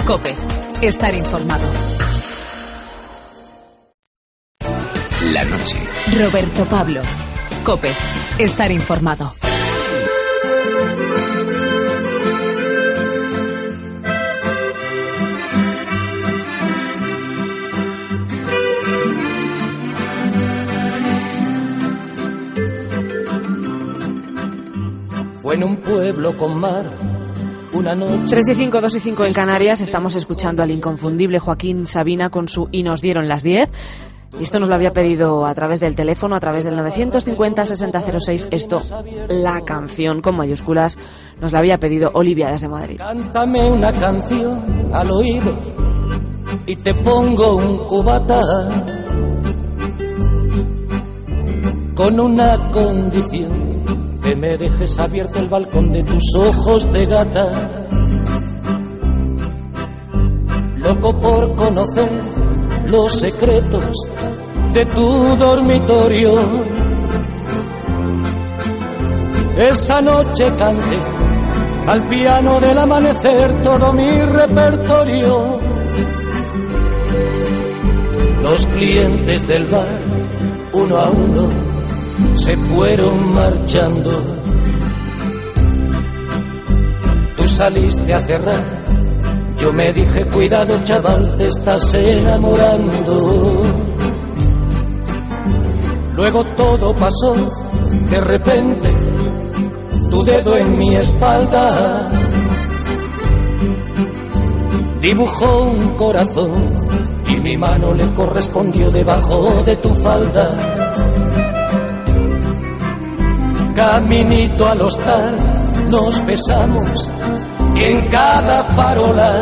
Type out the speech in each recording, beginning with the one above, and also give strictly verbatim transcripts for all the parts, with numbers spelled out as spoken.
COPE. Estar informado. La noche. Roberto Pablo. COPE. Estar informado. Fue en un pueblo con mar. Una noche. tres y cinco, dos y cinco en Canarias. Estamos escuchando al inconfundible Joaquín Sabina con su Y nos dieron las diez. Y esto nos lo había pedido a través del teléfono, a través del novecientos cincuenta, sesenta cero seis. Esto, la canción con mayúsculas, nos la había pedido Olivia desde Madrid. Cántame una canción al oído y te pongo un cubata con una condición: que me dejes abierto el balcón de tus ojos de gata. Loco por conocer los secretos de tu dormitorio. Esa noche canté al piano del amanecer todo mi repertorio. Los clientes del bar, uno a uno, se fueron marchando. Tú saliste a cerrar. Yo me dije, cuidado chaval, te estás enamorando. Luego todo pasó, de repente, tu dedo en mi espalda dibujó un corazón y mi mano le correspondió debajo de tu falda. Caminito al hostal, nos besamos en cada farola.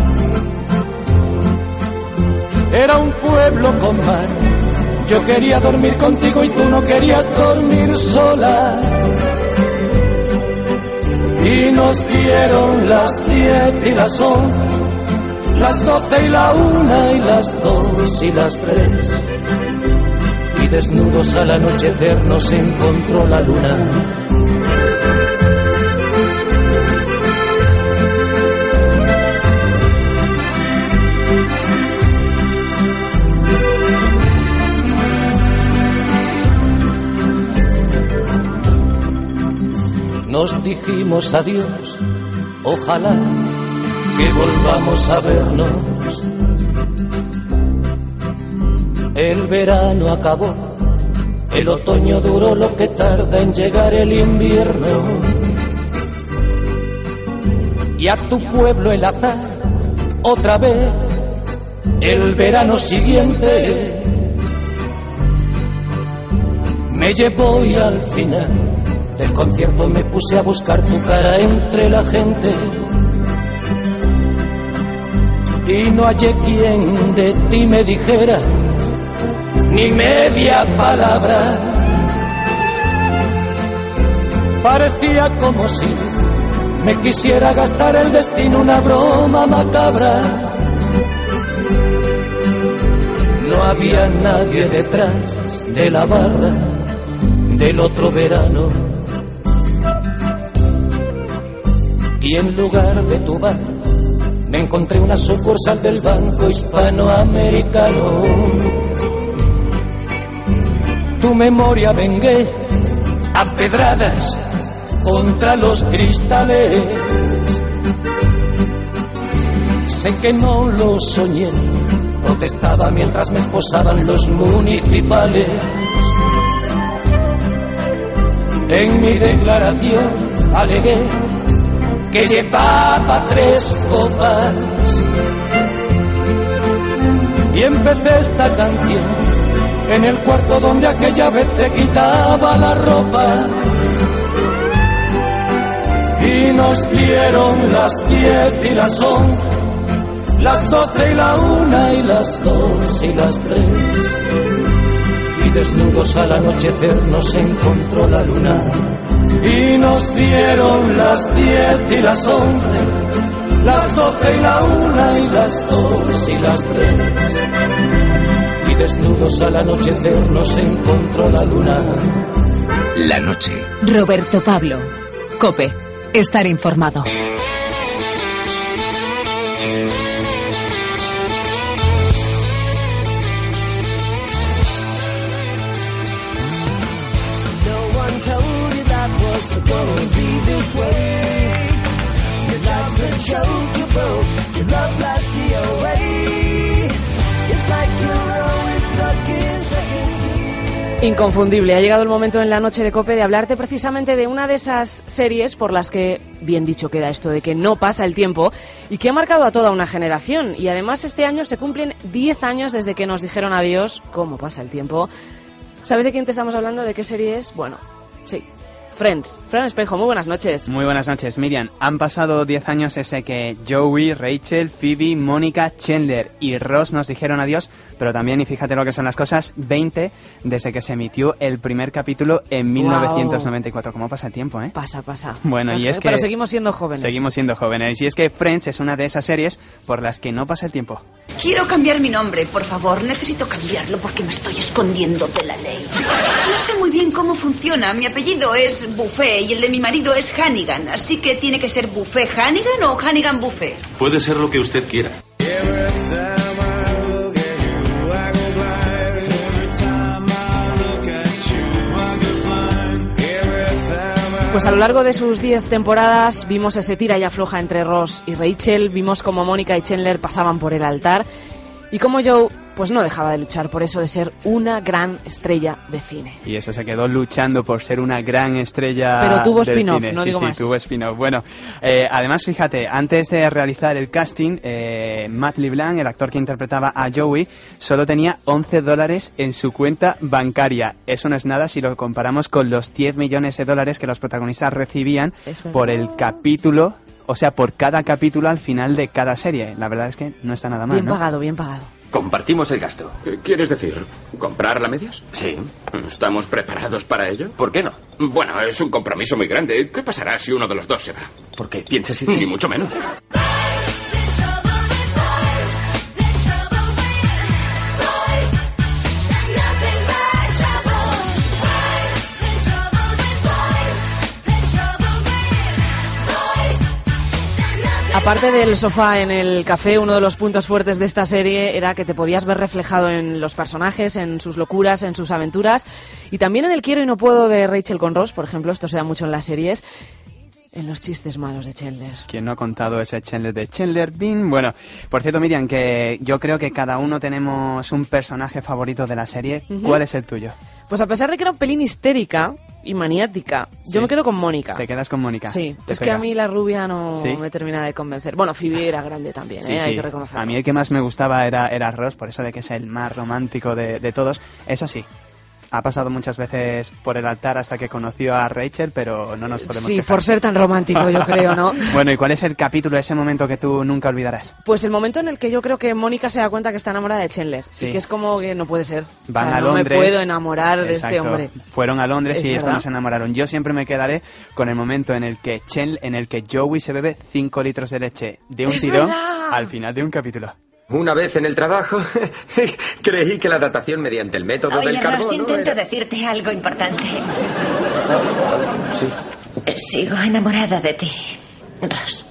Era un pueblo con mar. Yo quería dormir contigo y tú no querías dormir sola. Y nos dieron las diez y las once, las doce y la una y las dos y las tres. Y desnudos al anochecer nos encontró la luna. Nos dijimos adiós, ojalá que volvamos a vernos. El verano acabó, el otoño duró lo que tarda en llegar el invierno. Y a tu pueblo el azar, otra vez, el verano siguiente, me llevó y al final del concierto me puse a buscar tu cara entre la gente. Y no hallé quien de ti me dijera ni media palabra. Parecía como si me quisiera gastar el destino una broma macabra. No había nadie detrás de la barra del otro verano. Y en lugar de tu bar me encontré una sucursal del Banco Hispanoamericano. Tu memoria vengué a pedradas contra los cristales. Sé que no lo soñé, protestaba mientras me esposaban los municipales. En mi declaración alegué que llevaba tres copas y empecé esta canción en el cuarto donde aquella vez te quitaba la ropa. Y nos dieron las diez y las once, las doce y la una y las dos y las tres. Y desnudos al anochecer nos encontró la luna. Y nos dieron las diez y las once, las doce y la una y las dos y las tres. Y desnudos al anochecer nos encontró la luna. La noche. Roberto Pablo. COPE. Estar informado. a joke, you broke. Your love life's T O A. It's like you're always stuck in second gear. Inconfundible. Ha llegado el momento en la noche de COPE de hablarte precisamente de una de esas series por las que, bien dicho queda esto de que no pasa el tiempo, y que ha marcado a toda una generación. Y además este año se cumplen diez años desde que nos dijeron adiós. ¿Cómo pasa el tiempo? ¿Sabes de quién te estamos hablando? ¿De qué serie es? Bueno, sí. Friends. Fran Espejo, muy buenas noches. Muy buenas noches, Miriam. Han pasado diez años desde que Joey, Rachel, Phoebe, Mónica, Chandler y Ross nos dijeron adiós, pero también, y fíjate lo que son las cosas, veinte desde que se emitió el primer capítulo en mil novecientos noventa y cuatro. ¿Cómo pasa el tiempo, eh? Pasa, pasa. Bueno, y es que... Pero seguimos siendo jóvenes. Seguimos siendo jóvenes. Y es que Friends es una de esas series por las que no pasa el tiempo. Quiero cambiar mi nombre, por favor. Necesito cambiarlo porque me estoy escondiendo de la ley. No sé muy bien cómo funciona. Mi apellido es Buffet y el de mi marido es Hannigan. Así que tiene que ser Buffet Hannigan o Hannigan Buffet. Puede ser lo que usted quiera. Pues a lo largo de sus diez temporadas vimos ese tira y afloja entre Ross y Rachel, vimos cómo Mónica y Chandler pasaban por el altar y cómo Joe pues no dejaba de luchar por eso de ser una gran estrella de cine. Y eso se quedó luchando por ser una gran estrella. Pero tuvo del spin-off, cine. no sí, digo sí, más. Sí, tuvo spin-off. Bueno, eh, además, fíjate, antes de realizar el casting, eh, Matt LeBlanc, el actor que interpretaba a Joey, solo tenía once dólares en su cuenta bancaria. Eso no es nada si lo comparamos con los diez millones de dólares que los protagonistas recibían por el capítulo, o sea, por cada capítulo al final de cada serie. La verdad es que no está nada mal, Bien ¿no? pagado, bien pagado. Compartimos el gasto. ¿Qué quieres decir? ¿Comprar la medias? Sí. ¿Estamos preparados para ello? ¿Por qué no? Bueno, es un compromiso muy grande. ¿Qué pasará si uno de los dos se va? ¿Por qué? ¿Piensas ir? Ni mucho menos. Aparte del sofá en el café, uno de los puntos fuertes de esta serie era que te podías ver reflejado en los personajes, en sus locuras, en sus aventuras y también en el quiero y no puedo de Rachel con Ross, por ejemplo, esto se da mucho en las series, en los chistes malos de Chandler. ¿Quién no ha contado ese Chandler de Chandler Bing? Bueno, por cierto, Miriam, que yo creo que cada uno tenemos un personaje favorito de la serie. Uh-huh. ¿Cuál es el tuyo? Pues a pesar de que era un pelín histérica y maniática, sí. Yo me quedo con Mónica. ¿Te quedas con Mónica? Sí, es pega? Que a mí la rubia no ¿Sí? me termina de convencer. Bueno, Phoebe era grande también, sí, ¿eh? Sí. Hay que reconocerlo. A mí el que más me gustaba era, era Ross, por eso de que es el más romántico de, de todos. Eso sí, ha pasado muchas veces por el altar hasta que conoció a Rachel, pero no nos podemos Sí, quejar. por ser tan romántico, yo creo, ¿no? Bueno, ¿y cuál es el capítulo, ese momento que tú nunca olvidarás? Pues el momento en el que yo creo que Mónica se da cuenta que está enamorada de Chandler. Sí. Y que es como que no puede ser. Van o sea, a no Londres. me puedo enamorar de Exacto. este hombre. Fueron a Londres es y es verdad. cuando se enamoraron. Yo siempre me quedaré con el momento en el que Chandler, en el que Joey se bebe cinco litros de leche de un es tirón verdad. al final de un capítulo. Una vez en el trabajo, creí que la datación mediante el método Oye, del carbono... Ross, intento era... decirte algo importante. Sí. Sigo enamorada de ti, Ross.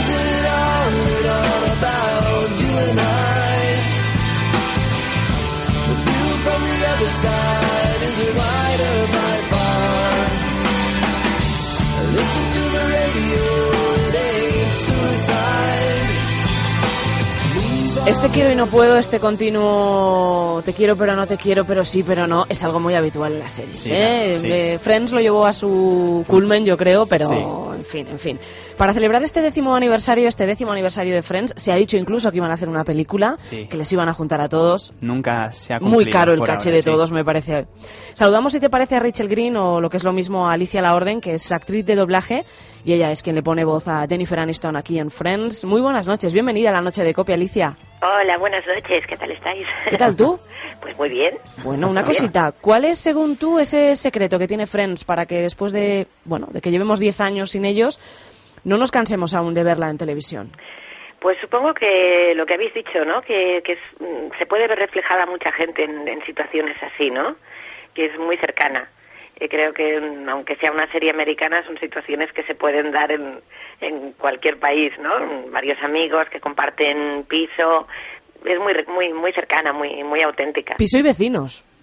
Este quiero y no puedo, este continuo te quiero pero no te quiero, pero sí pero no, es algo muy habitual en las series. Sí, ¿eh? sí. Eh, Friends lo llevó a su culmen, yo creo, pero sí. en fin, en fin. Para celebrar este décimo aniversario, este décimo aniversario de Friends, se ha dicho incluso que iban a hacer una película, sí. que les iban a juntar a todos. Nunca se ha cumplido. Muy caro el caché ahora, de sí. todos, me parece. Saludamos, si te parece, a Rachel Green, o lo que es lo mismo a Alicia La Orden, que es actriz de doblaje, y ella es quien le pone voz a Jennifer Aniston aquí en Friends. Muy buenas noches, bienvenida a la noche de Copia, Alicia. Hola, buenas noches, ¿qué tal estáis? ¿Qué tal tú? Pues muy bien. Bueno, una muy cosita, bien. ¿Cuál es, según tú, ese secreto que tiene Friends para que después de, bueno, de que llevemos diez años sin ellos, no nos cansemos aún de verla en televisión? Pues supongo que lo que habéis dicho, ¿no? Que, que es, se puede ver reflejada mucha gente en, en situaciones así, ¿no? Que es muy cercana. Eh, creo que, aunque sea una serie americana, son situaciones que se pueden dar en, en cualquier país, ¿no? Varios amigos que comparten piso. Es muy muy muy cercana, muy muy auténtica. Piso y vecinos.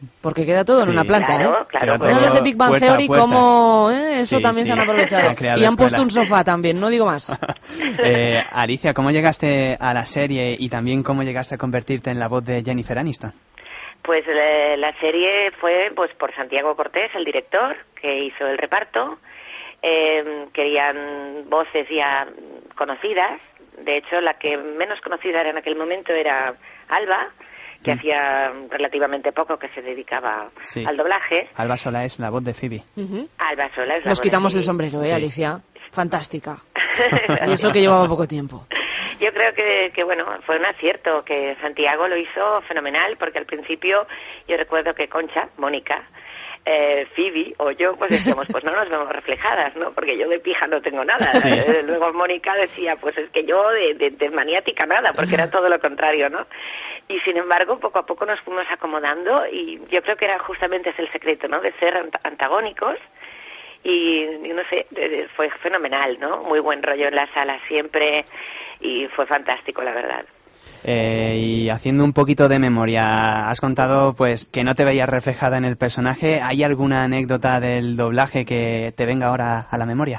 Porque queda todo Sí. en una planta, Claro, ¿eh? claro. Queda Bueno, todo Los de Big Bang puerta a Theory, puerta. como ¿eh? eso Sí, también sí. se han aprovechado. Han creado Y han escuela. puesto un sofá también, no digo más. Eh, Alicia, ¿cómo llegaste a la serie y también cómo llegaste a convertirte en la voz de Jennifer Aniston? Pues eh, la serie fue pues por Santiago Cortés, el director, que hizo el reparto. Eh, querían voces ya conocidas. De hecho, la que menos conocida era en aquel momento era Alba, que Mm. hacía relativamente poco que se dedicaba Sí. al doblaje. Alba Sola es la voz de Phoebe. Ujú. Alba Sola es la Nos voz de quitamos el Phoebe. sombrero, ¿eh, Sí. Alicia? Fantástica. Y eso que llevaba poco tiempo. Yo creo que, que, bueno, fue un acierto, que Santiago lo hizo fenomenal, porque al principio yo recuerdo que Concha, Mónica, eh, Phoebe o yo, pues decíamos, pues no nos vemos reflejadas, ¿no? Porque yo de pija no tengo nada. Sí. Eh, luego Mónica decía, pues es que yo de, de, de maniática nada, porque era todo lo contrario, ¿no? Y sin embargo, poco a poco nos fuimos acomodando y yo creo que era justamente ese el secreto, ¿no? De ser ant- antagónicos. Y, y no sé, de- de- fue fenomenal, ¿no? Muy buen rollo en la sala siempre y fue fantástico, la verdad. Eh, y haciendo un poquito de memoria, has contado pues que no te veías reflejada en el personaje. ¿Hay alguna anécdota del doblaje que te venga ahora a la memoria?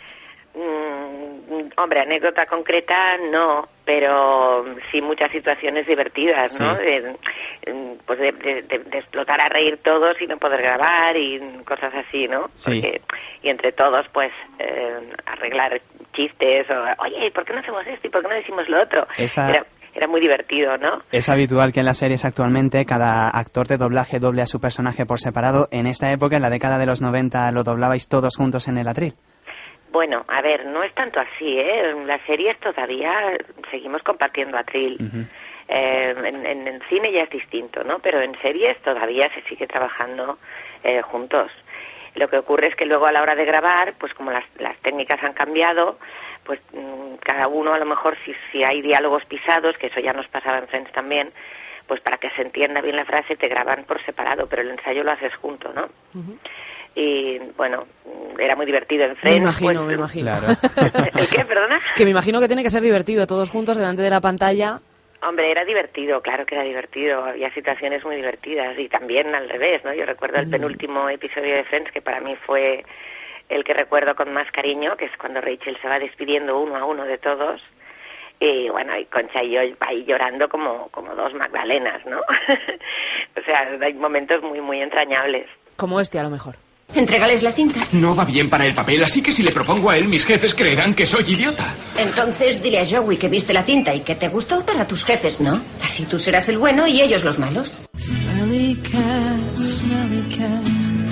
Mm, hombre, anécdota concreta no, pero sí muchas situaciones divertidas, ¿no? Sí. De, mm, pues de, de- de- de explotar a reír todos y no poder grabar y cosas así, ¿no? Sí. Porque, y entre todos, pues, eh, arreglar chistes o, oye, ¿y por qué no hacemos esto? ¿Y por qué no decimos lo otro? Esa- Era, era muy divertido, ¿no? Es habitual que en las series actualmente cada actor de doblaje doble a su personaje por separado. En esta época, en la década de los noventa, ¿lo doblabais todos juntos en el atril? Bueno, a ver, no es tanto así, ¿eh? En las series todavía seguimos compartiendo atril. Ujú. Eh, en, en, en cine ya es distinto, ¿no? Pero en series todavía se sigue trabajando eh, juntos. Lo que ocurre es que luego a la hora de grabar, pues como las, las técnicas han cambiado, pues mmm, cada uno a lo mejor si, si hay diálogos pisados, que eso ya nos pasaba en Friends también, pues para que se entienda bien la frase te graban por separado, pero el ensayo lo haces junto, ¿no? Ujú. Y bueno, era muy divertido en Me Friends. imagino, pues, me imagino. Claro. ¿El qué, perdona? Que me imagino que tiene que ser divertido, todos juntos delante de la pantalla. Hombre, era divertido, claro que era divertido, había situaciones muy divertidas y también al revés, ¿no? Yo recuerdo el penúltimo episodio de Friends que para mí fue el que recuerdo con más cariño, que es cuando Rachel se va despidiendo uno a uno de todos y bueno, y Concha y yo ahí llorando como, como dos Magdalenas, ¿no? O sea, hay momentos muy, muy entrañables. Como este, a lo mejor. Entrégales la cinta. No va bien para el papel, así que si le propongo a él, mis jefes creerán que soy idiota. Entonces dile a Joey que viste la cinta y que te gustó para tus jefes, ¿no? Así tú serás el bueno y ellos los malos. Smelly cat, smelly cat,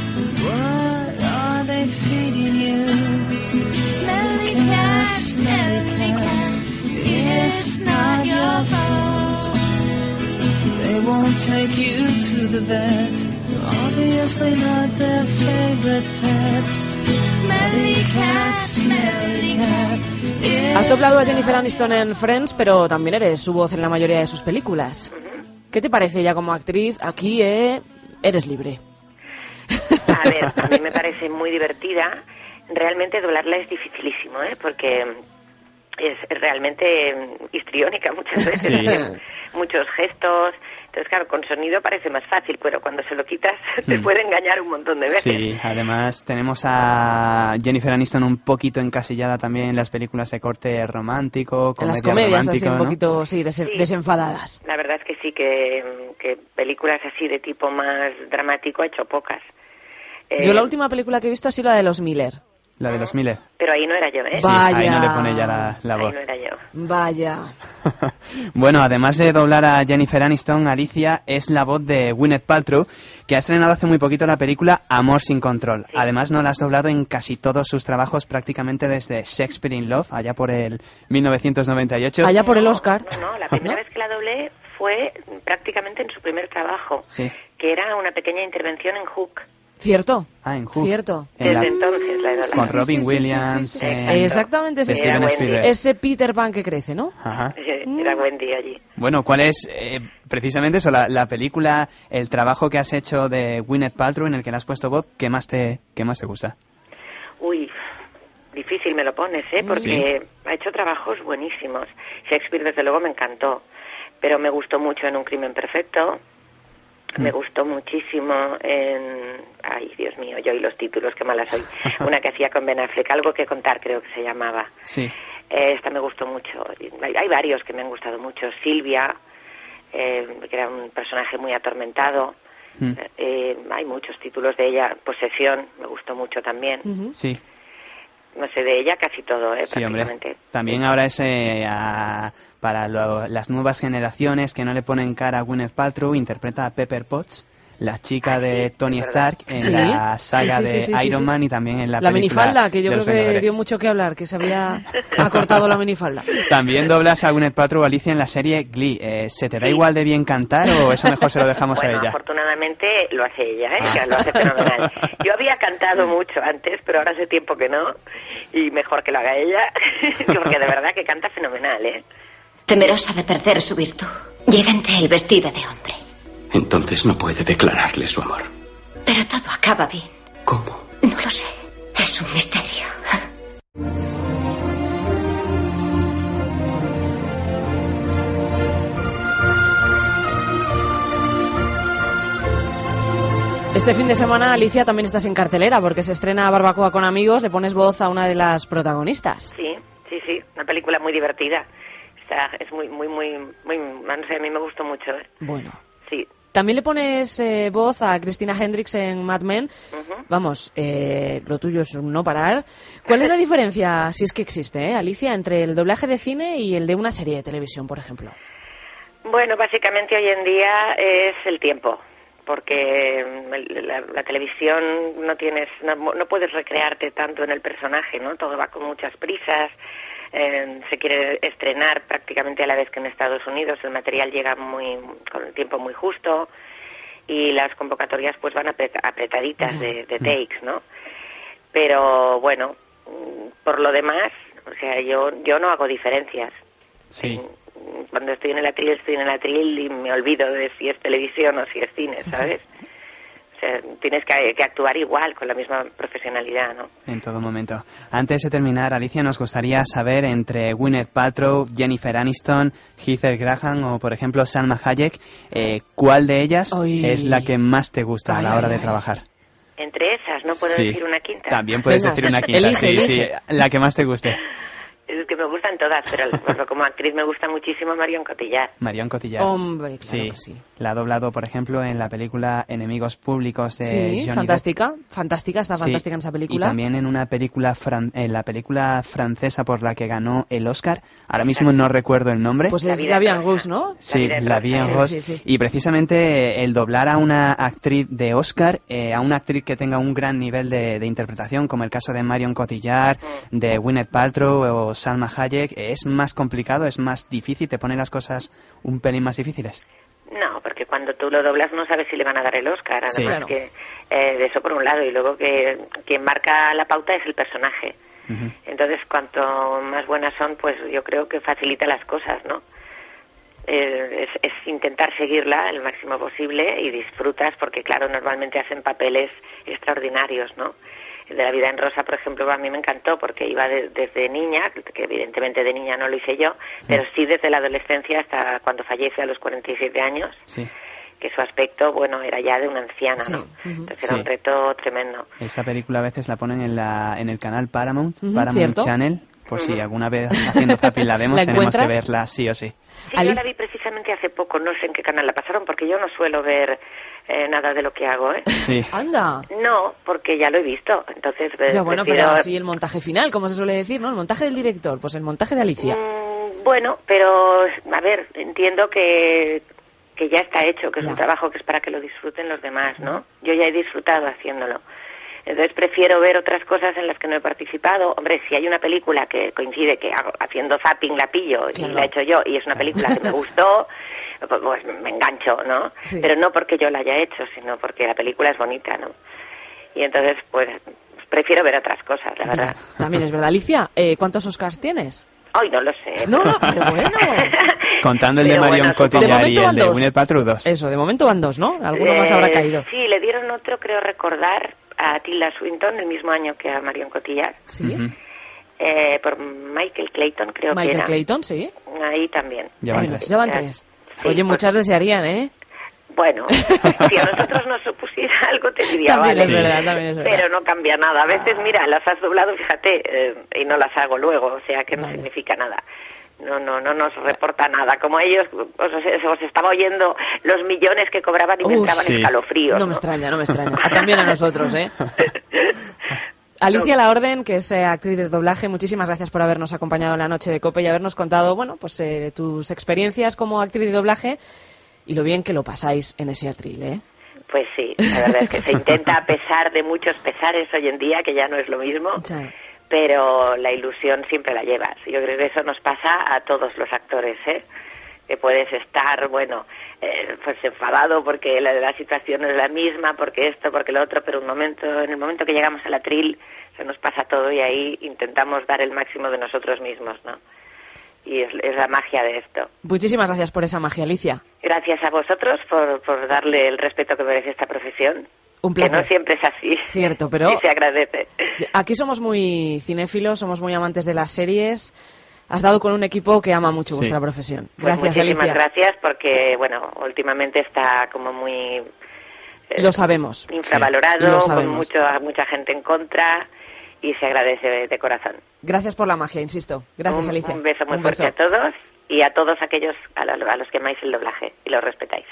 what are they feeding you? Smelly cat, smelly cat, it's not your fault. They won't take you to the vet, obviously not their favorite pet. Smelly cat, smelly cat. Has doblado a Jennifer Aniston en Friends, pero también eres su voz en la mayoría de sus películas. ¿Qué te parece ella como actriz? Aquí eh, eres libre. A ver, a mí me parece muy divertida. Realmente doblarla es dificilísimo, ¿eh? Porque es realmente histriónica muchas veces. Sí. Tiene muchos gestos. Entonces, claro, con sonido parece más fácil, pero cuando se lo quitas te Hmm. puede engañar un montón de veces. Sí, además tenemos a Jennifer Aniston un poquito encasillada también en las películas de corte romántico, En las comedia comedias así romántico, un ¿no? poquito sí, des- Sí. desenfadadas. La verdad es que sí, que, que películas así de tipo más dramático he hecho pocas. Eh, Yo la última película que he visto ha sido la de los Miller. La de los Miller. Pero ahí no era yo, ¿eh? Sí, Vaya. ahí no le pone ya la, la Ahí voz. no era yo. Vaya. Bueno, además de doblar a Jennifer Aniston, Alicia es la voz de Gwyneth Paltrow, que ha estrenado hace muy poquito la película Amor sin control. Sí. Además, no la has doblado en casi todos sus trabajos, prácticamente desde Shakespeare in Love, allá por el mil novecientos noventa y ocho. Allá por el No, Oscar. No, no, la primera ¿No? vez que la doblé fue prácticamente en su primer trabajo, Sí. que era una pequeña intervención en Hook. Cierto. Ah, en Hook. Cierto. En Desde la- entonces la he doblado. Con Sí, Robin sí, sí, Williams. sí, sí, sí. eh, Exactamente, sí. de Steven Era Spielberg. Wendy. Ese Peter Pan que crece, ¿no? Ajá. Era Wendy allí. Bueno, ¿cuál es eh, precisamente eso, la, la película, el trabajo que has hecho de Gwyneth Paltrow en el que le has puesto voz, que más te, que más te gusta? Uy, difícil me lo pones, ¿eh? Porque ha hecho trabajos buenísimos. Shakespeare, desde luego, me encantó. Pero me gustó mucho en Un crimen perfecto. Me gustó muchísimo en... Ay, Dios mío, yo y los títulos, qué mala soy. Una que hacía con Ben Affleck, Algo que contar, creo que se llamaba. Sí. Eh, esta me gustó mucho. Hay, hay varios que me han gustado mucho. Silvia, eh, que era un personaje muy atormentado. Mm. Eh, hay muchos títulos de ella. Posesión, me gustó mucho también. Uh-huh. Sí. No sé, de ella casi todo, ¿eh? Sí, hombre. También ahora es eh, a, para lo, las nuevas generaciones que no le ponen cara a Gwyneth Paltrow, interpreta a Pepper Potts, la chica ah, de sí, Tony Stark en ¿Sí? la saga sí, sí, sí, sí, de Iron sí, sí. Man y también en la, la película minifalda, que yo creo que Vengadores. dio mucho que hablar, que se había acortado la minifalda. También doblas a Gwyneth Paltrow, Alicia, en la serie Glee. Eh, ¿Se te da sí. igual de bien cantar o eso mejor se lo dejamos bueno, a ella? Afortunadamente lo hace ella, ¿eh? Que lo hace fenomenal. Yo había cantado mucho antes, pero ahora hace tiempo que no, y mejor que lo haga ella, porque de verdad que canta fenomenal, ¿eh? Temerosa de perder su virtud, llega ante él vestida de hombre. Entonces no puede declararle su amor. Pero todo acaba bien. ¿Cómo? No lo sé. Es un misterio. Este fin de semana, Alicia, también estás en cartelera porque se estrena Barbacoa con amigos, le pones voz a una de las protagonistas. Sí, sí, sí, una película muy divertida. O sea, es muy, muy, muy, muy, no sé, a mí me gustó mucho. ¿eh? Bueno. Sí. También le pones eh, voz a Christina Hendricks en Mad Men. Uh-huh. Vamos, eh, lo tuyo es un no parar. ¿Cuál es la diferencia, si es que existe, eh, Alicia, entre el doblaje de cine y el de una serie de televisión, por ejemplo? Bueno, básicamente hoy en día es el tiempo, porque la, la televisión no tienes, no, no puedes recrearte tanto en el personaje, ¿no? Todo va con muchas prisas. Eh, se quiere estrenar prácticamente a la vez que en Estados Unidos, el material llega muy con el tiempo muy justo y las convocatorias pues van apretaditas de, de takes, ¿no? Pero bueno, por lo demás, o sea, yo yo no hago diferencias. Sí. Cuando estoy en el atril, estoy en el atril y me olvido de si es televisión o si es cine, ¿sabes? O sea, tienes que, que actuar igual, con la misma profesionalidad, ¿no? En todo momento. Antes de terminar, Alicia, nos gustaría saber entre Gwyneth Paltrow, Jennifer Aniston, Heather Graham o, por ejemplo, Salma Hayek, eh, ¿cuál de ellas Oy. es la que más te gusta ay, a la hora de trabajar? Entre esas, ¿no puedo sí. decir una quinta? También puedes Venga, decir una quinta, elige, sí, elige. sí, la que más te guste. Es que me gustan todas, pero pues, como actriz me gusta muchísimo Marion Cotillard. Marion Cotillard. Hombre, claro sí. que sí. La ha doblado, por ejemplo, en la película Enemigos Públicos de Sí, Johnny fantástica. Depp. Fantástica, está sí. fantástica en esa película. Y también en una película, fran en la película francesa por la que ganó el Oscar. Ahora mismo no recuerdo el nombre. Pues es La Vie en Rose, ¿no? Sí, La Vie en Rose. Sí, sí, sí. Y precisamente el doblar a una actriz de Oscar, eh, a una actriz que tenga un gran nivel de, de interpretación, como el caso de Marion Cotillard, mm. de Gwyneth Paltrow o Salma Hayek, es más complicado, es más difícil, te pone las cosas un pelín más difíciles. No, porque cuando tú lo doblas no sabes si le van a dar el Oscar, además sí, claro. que eh, de eso por un lado, y luego que quien marca la pauta es el personaje. Uh-huh. Entonces, cuanto más buenas son, pues yo creo que facilita las cosas, ¿no? Eh, es, es intentar seguirla el máximo posible y disfrutas, porque claro, normalmente hacen papeles extraordinarios, ¿no? El de La Vida en Rosa, por ejemplo, a mí me encantó porque iba de, desde niña, que evidentemente de niña no lo hice yo, pero sí desde la adolescencia hasta cuando fallece a los cuarenta y siete años, sí. que su aspecto, bueno, era ya de una anciana, sí. ¿no? Uh-huh. Entonces era sí. un reto tremendo. Esa película a veces la ponen en la en el canal Paramount, uh-huh, Paramount ¿cierto? Channel, por uh-huh. si alguna vez haciendo zapping la vemos, ¿La tenemos que verla sí o sí. Sí, yo la vi precisamente hace poco, no sé en qué canal la pasaron, porque yo no suelo ver eh, nada de lo que hago, ¿eh? Sí. Anda. No, porque ya lo he visto, entonces... Ya, bueno, prefiero... pero así el montaje final, como se suele decir, ¿no? El montaje del director, pues el montaje de Alicia. Mm, bueno, pero, a ver, entiendo que, que ya está hecho, que es ya. un trabajo que es para que lo disfruten los demás, ¿no? Yo ya he disfrutado haciéndolo. Entonces prefiero ver otras cosas en las que no he participado. Hombre, si hay una película que coincide que hago, haciendo zapping la pillo claro. y la he hecho yo y es una película que me gustó, pues, pues me engancho, ¿no? Sí. Pero no porque yo la haya hecho, sino porque la película es bonita, ¿no? Y entonces, pues, prefiero ver otras cosas, la verdad. Ya, también es verdad. Alicia, eh, ¿cuántos Oscars tienes? Ay, no lo sé. No, pero bueno. Contando el pero de Marion bueno, Cotillard y el de Gwyneth Paltrow, dos. Eso, de momento van dos, ¿no? Alguno eh, más habrá caído. Sí, le dieron otro, creo recordar, a Tilda Swinton el mismo año que a Marion Cotillard. Sí. Uh-huh. eh, por Michael Clayton, creo Michael que era. Michael Clayton, sí. Ahí también. Ya van tres. Ya van tres. Sí, Oye, muchas desearían, ¿eh? Bueno, si a nosotros nos supusiera algo te diría, también vale, es verdad, también es verdad. pero no cambia nada. A veces, mira, las has doblado, fíjate, eh, y no las hago luego, o sea que no vale. significa nada. No, no, no nos reporta nada. Como ellos, os, os estaba oyendo los millones que cobraban y me entraban sí. escalofríos. No, ¿no? me extraña, no me extraña. También a nosotros, ¿eh? Alicia La Orden, que es eh, actriz de doblaje, muchísimas gracias por habernos acompañado en la noche de COPE y habernos contado, bueno, pues eh, tus experiencias como actriz de doblaje y lo bien que lo pasáis en ese atril, ¿eh? Pues sí, la verdad es que se intenta a pesar de muchos pesares hoy en día, que ya no es lo mismo, sí. pero la ilusión siempre la llevas. Yo creo que eso nos pasa a todos los actores, ¿eh? Que puedes estar, bueno, eh, pues enfadado porque la, la situación es la misma, porque esto, porque lo otro, pero un momento, en el momento que llegamos al atril se nos pasa todo y ahí intentamos dar el máximo de nosotros mismos, ¿no? Y es, es la magia de esto. Muchísimas gracias por esa magia, Alicia. Gracias a vosotros por, por darle el respeto que merece esta profesión. Un placer. Que no siempre es así. Cierto, pero... Y se agradece. Aquí somos muy cinéfilos, somos muy amantes de las series. Has dado con un equipo que ama mucho sí. vuestra profesión. Gracias, pues muchísimas Alicia. gracias porque, bueno, últimamente está como muy... Eh, lo sabemos. Infravalorado, sí, lo con mucho, mucha gente en contra y se agradece de, de corazón. Gracias por la magia, insisto. Gracias, un, Alicia. Un beso muy un fuerte beso. a todos y a todos aquellos a, la, a los que amáis el doblaje y lo respetáis.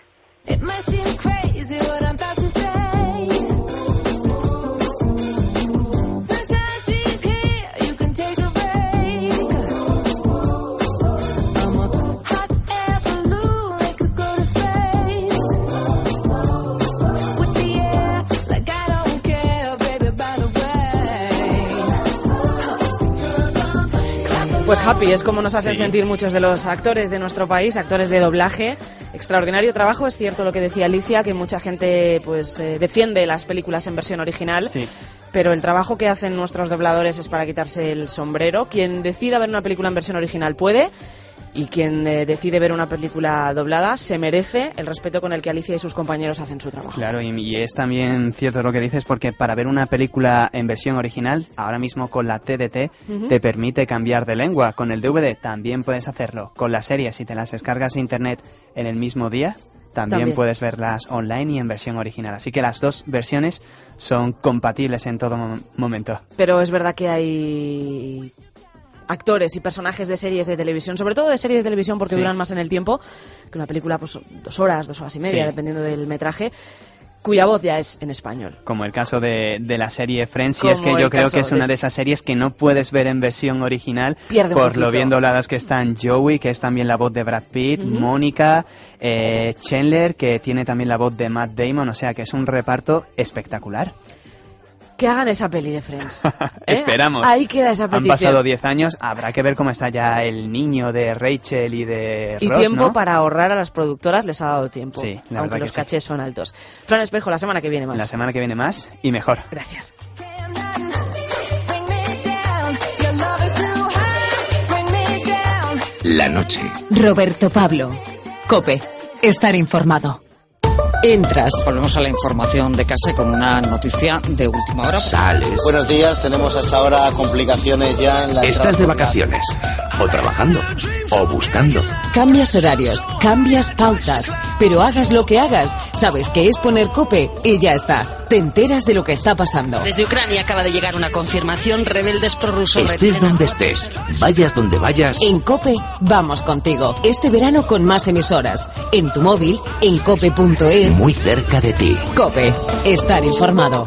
Pues happy, es como nos hacen sí. sentir muchos de los actores de nuestro país, actores de doblaje. Extraordinario trabajo, es cierto lo que decía Alicia, que mucha gente pues eh, defiende las películas en versión original, sí. pero el trabajo que hacen nuestros dobladores es para quitarse el sombrero. Quien decida ver una película en versión original puede, y quien eh, decide ver una película doblada se merece el respeto con el que Alicia y sus compañeros hacen su trabajo. Claro, y, y es también cierto lo que dices, porque para ver una película en versión original, ahora mismo con la T D T, uh-huh. te permite cambiar de lengua. Con el D V D también puedes hacerlo. Con las series, si te las descargas de internet en el mismo día, también, también puedes verlas online y en versión original. Así que las dos versiones son compatibles en todo mo- momento. Pero es verdad que hay... actores y personajes de series de televisión, sobre todo de series de televisión porque sí. duran más en el tiempo que una película, pues dos horas, dos horas y media, sí. dependiendo del metraje, cuya voz ya es en español. Como el caso de, de la serie Friends, y es que yo creo que es de... una de esas series que no puedes ver en versión original Pierde por lo bien dobladas que están Joey, que es también la voz de Brad Pitt, uh-huh. Mónica, eh, Chandler, que tiene también la voz de Matt Damon, o sea que es un reparto espectacular. Que hagan esa peli de Friends. ¿eh? Esperamos. Ahí queda esa petición. Han pasado diez años, habrá que ver cómo está ya el niño de Rachel y de Ross, Y tiempo ¿no? para ahorrar a las productoras les ha dado tiempo. Sí, la aunque verdad los que cachés sí. son altos. Fran Espejo, la semana que viene más. La semana que viene más y mejor. Gracias. La noche. Roberto Pablo. COPE. Estar informado. Entras. Volvemos a la información de casa con una noticia de última hora. Sales. Buenos días, tenemos hasta ahora complicaciones ya en la... Estás de vacaciones, o trabajando, o buscando. Cambias horarios, cambias pautas, pero hagas lo que hagas, sabes que es poner COPE y ya está. Te enteras de lo que está pasando. Desde Ucrania acaba de llegar una confirmación, rebeldes prorrusos... Estés donde estés, vayas donde vayas... En COPE vamos contigo. Este verano con más emisoras. En tu móvil, en cope punto es... Muy cerca de ti. COPE. Estar informado.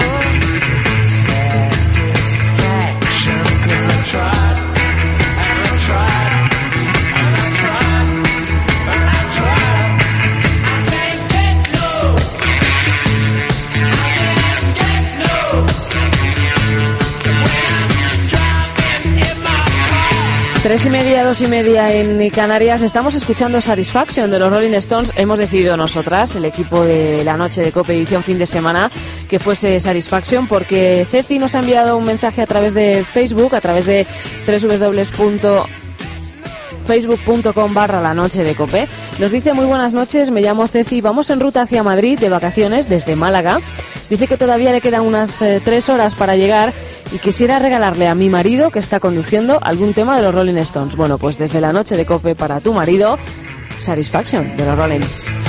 Tried, and Tres y media, dos y media en Canarias. Estamos escuchando Satisfaction de los Rolling Stones. Hemos decidido nosotras, el equipo de la noche de COPE edición fin de semana, que fuese Satisfaction, porque Ceci nos ha enviado un mensaje a través de Facebook, a través de doble u doble u doble u punto facebook punto com barra la noche de COPE. Nos dice: muy buenas noches, me llamo Ceci, vamos en ruta hacia Madrid de vacaciones desde Málaga. Dice que todavía le quedan unas eh, tres horas para llegar y quisiera regalarle a mi marido, que está conduciendo, algún tema de los Rolling Stones. Bueno, pues desde la noche de COPE para tu marido, Satisfaction de los Rolling.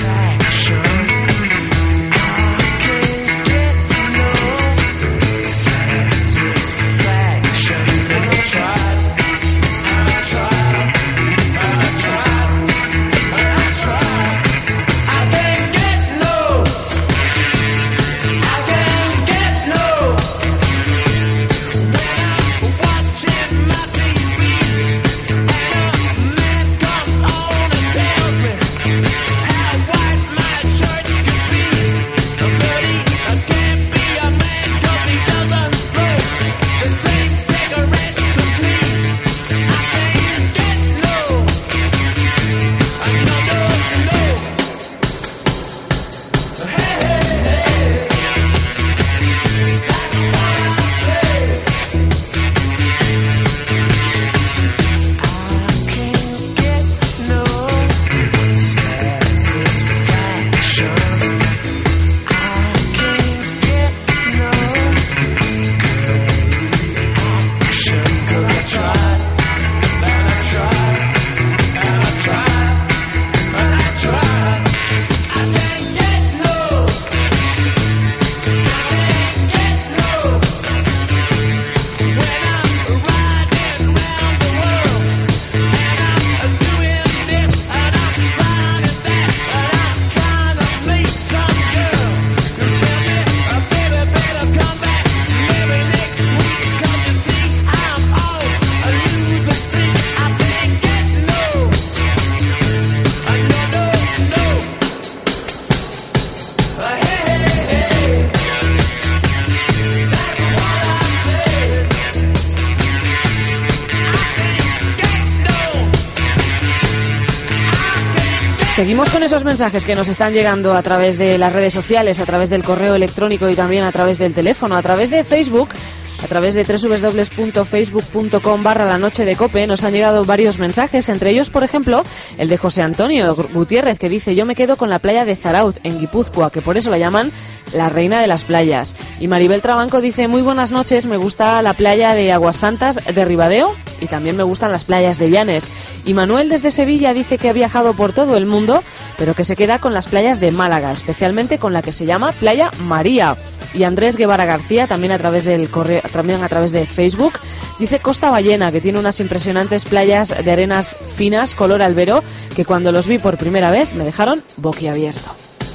Seguimos con esos mensajes que nos están llegando a través de las redes sociales, a través del correo electrónico y también a través del teléfono, a través de Facebook, a través de doble u doble u doble u punto facebook punto com barra la noche de COPE. Nos han llegado varios mensajes, entre ellos, por ejemplo, el de José Antonio Gutiérrez, que dice: yo me quedo con la playa de Zarauz, en Guipúzcoa, que por eso la llaman la reina de las playas. Y Maribel Trabanco dice: muy buenas noches, me gusta la playa de Aguas Santas de Ribadeo y también me gustan las playas de Llanes. Y Manuel desde Sevilla dice que ha viajado por todo el mundo, pero que se queda con las playas de Málaga, especialmente con la que se llama Playa María. Y Andrés Guevara García, también a través del correo, también a través de Facebook, dice Costa Ballena, que tiene unas impresionantes playas de arenas finas, color albero, que cuando los vi por primera vez me dejaron boquiabierto.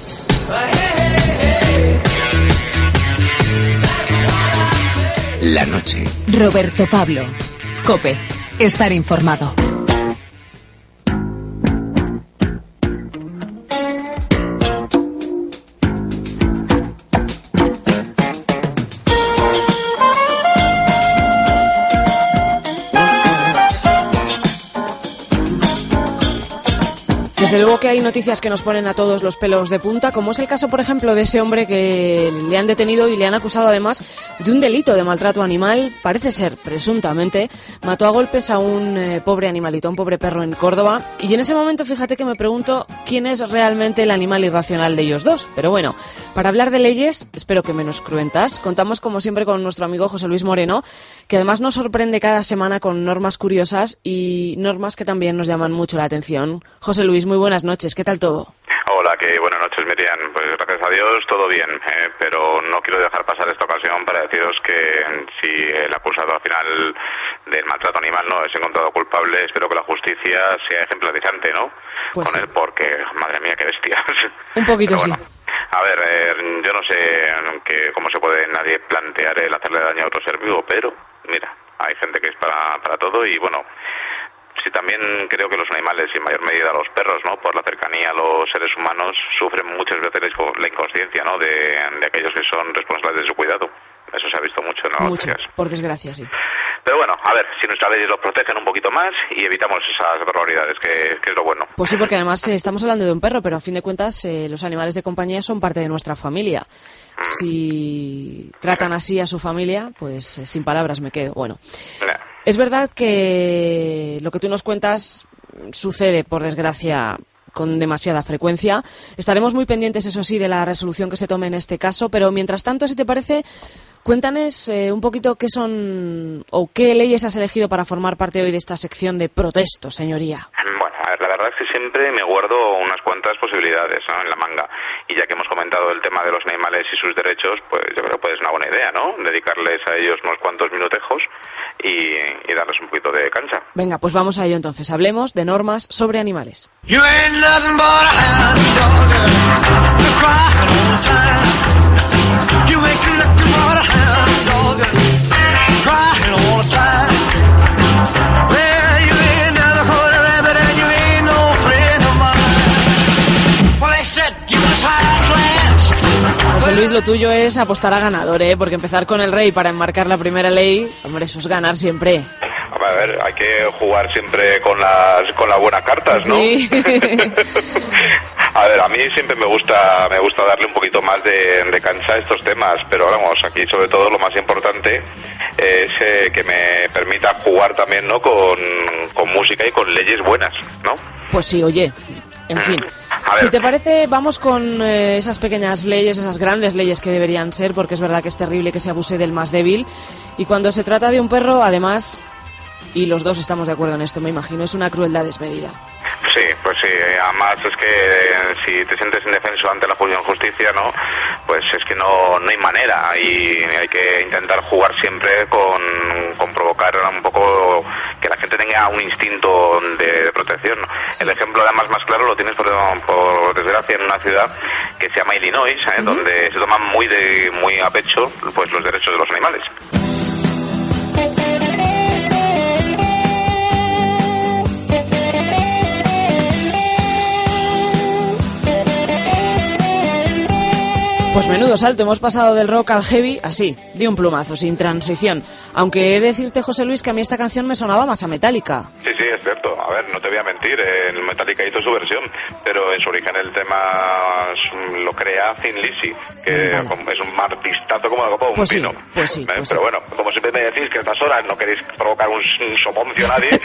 La noche. Roberto Pablo. COPE. Estar informado. Desde luego que hay noticias que nos ponen a todos los pelos de punta, como es el caso, por ejemplo, de ese hombre que le han detenido y le han acusado además de un delito de maltrato animal. Parece ser, presuntamente, mató a golpes a un eh, pobre animalito, a un pobre perro en Córdoba. Y en ese momento, fíjate que me pregunto quién es realmente el animal irracional de ellos dos. Pero bueno, para hablar de leyes, espero que menos cruentas, contamos como siempre con nuestro amigo José Luis Moreno, que además nos sorprende cada semana con normas curiosas y normas que también nos llaman mucho la atención. José Luis, muy buenas noches, ¿qué tal todo? Hola, que buenas noches, Miriam. Pues gracias a Dios todo bien, eh, pero no quiero dejar pasar esta ocasión para deciros que si el acusado al final del maltrato animal no es encontrado culpable, espero que la justicia sea ejemplarizante, ¿no? Pues con sí. él, porque, madre mía, qué bestia. Un poquito bueno, sí. A ver, eh, yo no sé que cómo se puede nadie plantear el hacerle daño a otro ser vivo, pero mira, hay gente que es para, para todo y bueno... Sí, también creo que los animales, y en mayor medida los perros, ¿no? Por la cercanía a los seres humanos, sufren muchas veces la inconsciencia, ¿no? De, de aquellos que son responsables de su cuidado. Eso se ha visto mucho en las Mucho, noticias. por desgracia, sí. Pero bueno, a ver, si nuestras leyes los protegen un poquito más y evitamos esas barbaridades, que, que es lo bueno. Pues sí, porque además eh, estamos hablando de un perro, pero a fin de cuentas eh, los animales de compañía son parte de nuestra familia. Si tratan así a su familia, pues eh, sin palabras me quedo. Bueno, es verdad que lo que tú nos cuentas sucede, por desgracia, con demasiada frecuencia. Estaremos muy pendientes, eso sí, de la resolución que se tome en este caso, pero mientras tanto, si te parece, cuéntanos eh, un poquito qué son o qué leyes has elegido para formar parte hoy de esta sección de protesto, señoría. Bueno, a ver, la verdad es que siempre me guardo unas cuantas posibilidades, ¿no?, en la manga. Y ya que hemos comentado el tema de los animales y sus derechos, pues yo creo que pues es una buena idea, ¿no? Dedicarles a ellos unos cuantos minutejos y, y darles un poquito de cancha. Venga, pues vamos a ello entonces. Hablemos de normas sobre animales. You ain't nothing but a hound dog, you're crying all the time. You ain't nothing but a hound dog, crying all the time. Well, you ain't never caught a rabbit and you ain't no friend of mine. Well, they said you was high class. José Luis, lo tuyo es apostar a ganador, ¿eh? Porque empezar con el rey para enmarcar la primera ley, hombre, eso es ganar siempre. A ver, hay que jugar siempre con las con las buenas cartas, ¿no? Sí. A ver, a mí siempre me gusta me gusta darle un poquito más de, de cancha a estos temas, pero vamos, aquí sobre todo lo más importante es eh, que me permita jugar también, ¿no?, con, con música y con leyes buenas, ¿no? Pues sí, oye, en fin. Si te parece, vamos con eh, esas pequeñas leyes, esas grandes leyes que deberían ser, porque es verdad que es terrible que se abuse del más débil. Y cuando se trata de un perro, además, y los dos estamos de acuerdo en esto, me imagino, es una crueldad desmedida. Sí, pues sí, además es que eh, si te sientes indefenso ante la justicia, ¿no?, pues es que no, no hay manera y hay que intentar jugar siempre con, con provocar un poco que la gente tenga un instinto de, de protección, ¿no? Sí. El ejemplo además más claro lo tienes por, por desgracia en una ciudad que se llama Illinois, ¿eh? Uh-huh. Donde se toman muy de muy a pecho pues los derechos de los animales. Pues menudo salto, hemos pasado del rock al heavy así, de un plumazo, sin transición. Aunque he de decirte, José Luis, que a mí esta canción me sonaba más a Metallica. Sí, sí, es cierto. A ver, no te voy a mentir, el Metallica hizo su versión, pero en su origen el tema lo crea Thin Lizzy, que vale. Es un artistazo como la copa de un pues pino. Sí, pues sí, ¿Eh? pues pero sí. bueno, como siempre me decís que a estas horas no queréis provocar un, un soponcio a nadie,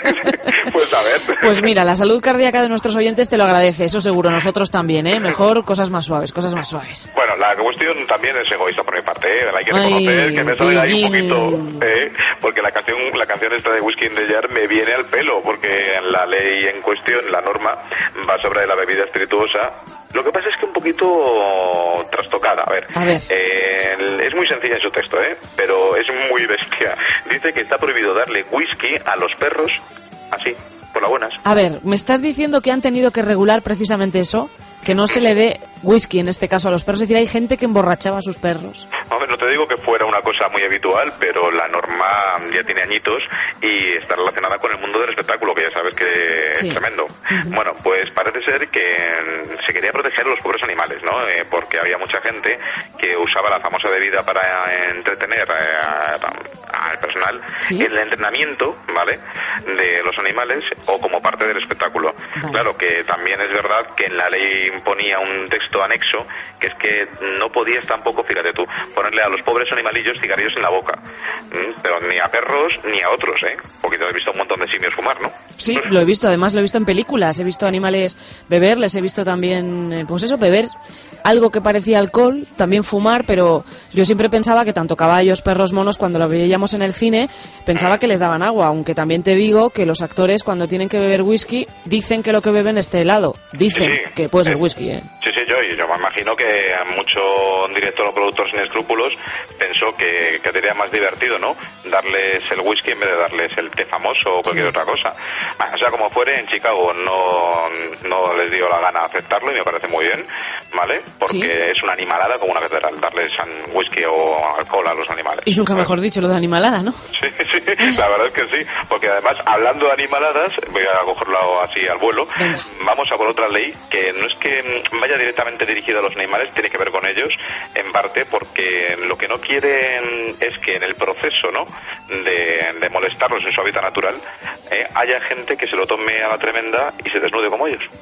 pues a ver. Pues mira, la salud cardíaca de nuestros oyentes te lo agradece, eso seguro, nosotros también, ¿eh? Mejor cosas más suaves, cosas más suaves. Bueno, la cuestión también es egoísta por mi parte, ¿eh? Hay que reconocer Ay, que me sale ahí un poquito, ¿eh? Porque la canción la canción esta de Whiskey in the Jar me viene al pelo, porque la ley en cuestión, la norma, va sobre la bebida espirituosa. Lo que pasa es que un poquito trastocada. A ver, a ver. Eh, es muy sencilla en su texto, ¿eh? Pero es muy bestia. Dice que está prohibido darle whisky a los perros así, por las buenas. A ver, ¿me estás diciendo que han tenido que regular precisamente eso? Que no se le dé whisky, en este caso, a los perros. Es decir, hay gente que emborrachaba a sus perros. Hombre, no te digo que fuera una cosa muy habitual, pero la norma ya tiene añitos y está relacionada con el mundo del espectáculo, que ya sabes que sí. Es tremendo. Uh-huh. Bueno, pues parece ser que se quería proteger a los pobres animales, ¿no? Eh, porque había mucha gente que usaba la famosa bebida para entretener eh, al personal ¿Sí? en el entrenamiento, ¿vale?, de los animales o como parte del espectáculo. Vale. Claro que también es verdad que en la ley imponía un texto anexo, que es que no podías tampoco, fíjate tú, ponerle a los pobres animalillos cigarrillos en la boca, ¿Mm? Pero ni a perros ni a otros, ¿eh? Porque te has visto un montón de simios fumar, ¿no? Sí, lo he visto, además lo he visto en películas, he visto animales beber, les he visto también, pues eso, beber algo que parecía alcohol, también fumar, pero yo siempre pensaba que tanto caballos, perros, monos, cuando lo veíamos en el cine, pensaba que les daban agua, aunque también te digo que los actores cuando tienen que beber whisky, dicen que lo que beben es helado, dicen sí, sí. que puede ser whisky, ¿eh? Sí, sí, yo, yo me imagino que mucho director o productor sin escrúpulos pensó que, que sería más divertido, ¿no?, darles el whisky en vez de darles el té famoso o cualquier sí. otra cosa. O sea, como fuere, en Chicago no, no les dio la gana aceptarlo y me parece muy bien, ¿vale? Porque ¿Sí? es una animalada como una catedral, darles whisky o alcohol a los animales. Y nunca mejor dicho lo de animalada, ¿no? Sí, sí. La verdad es que sí, porque además, hablando de animaladas, voy a cogerlo así al vuelo, vamos a por otra ley que no es que vaya directamente dirigida a los animales, tiene que ver con ellos, en parte porque lo que no quieren es que en el proceso, ¿no?, de, de molestarlos en su hábitat natural, eh, haya gente que se lo tome a la tremenda y se desnude como ellos.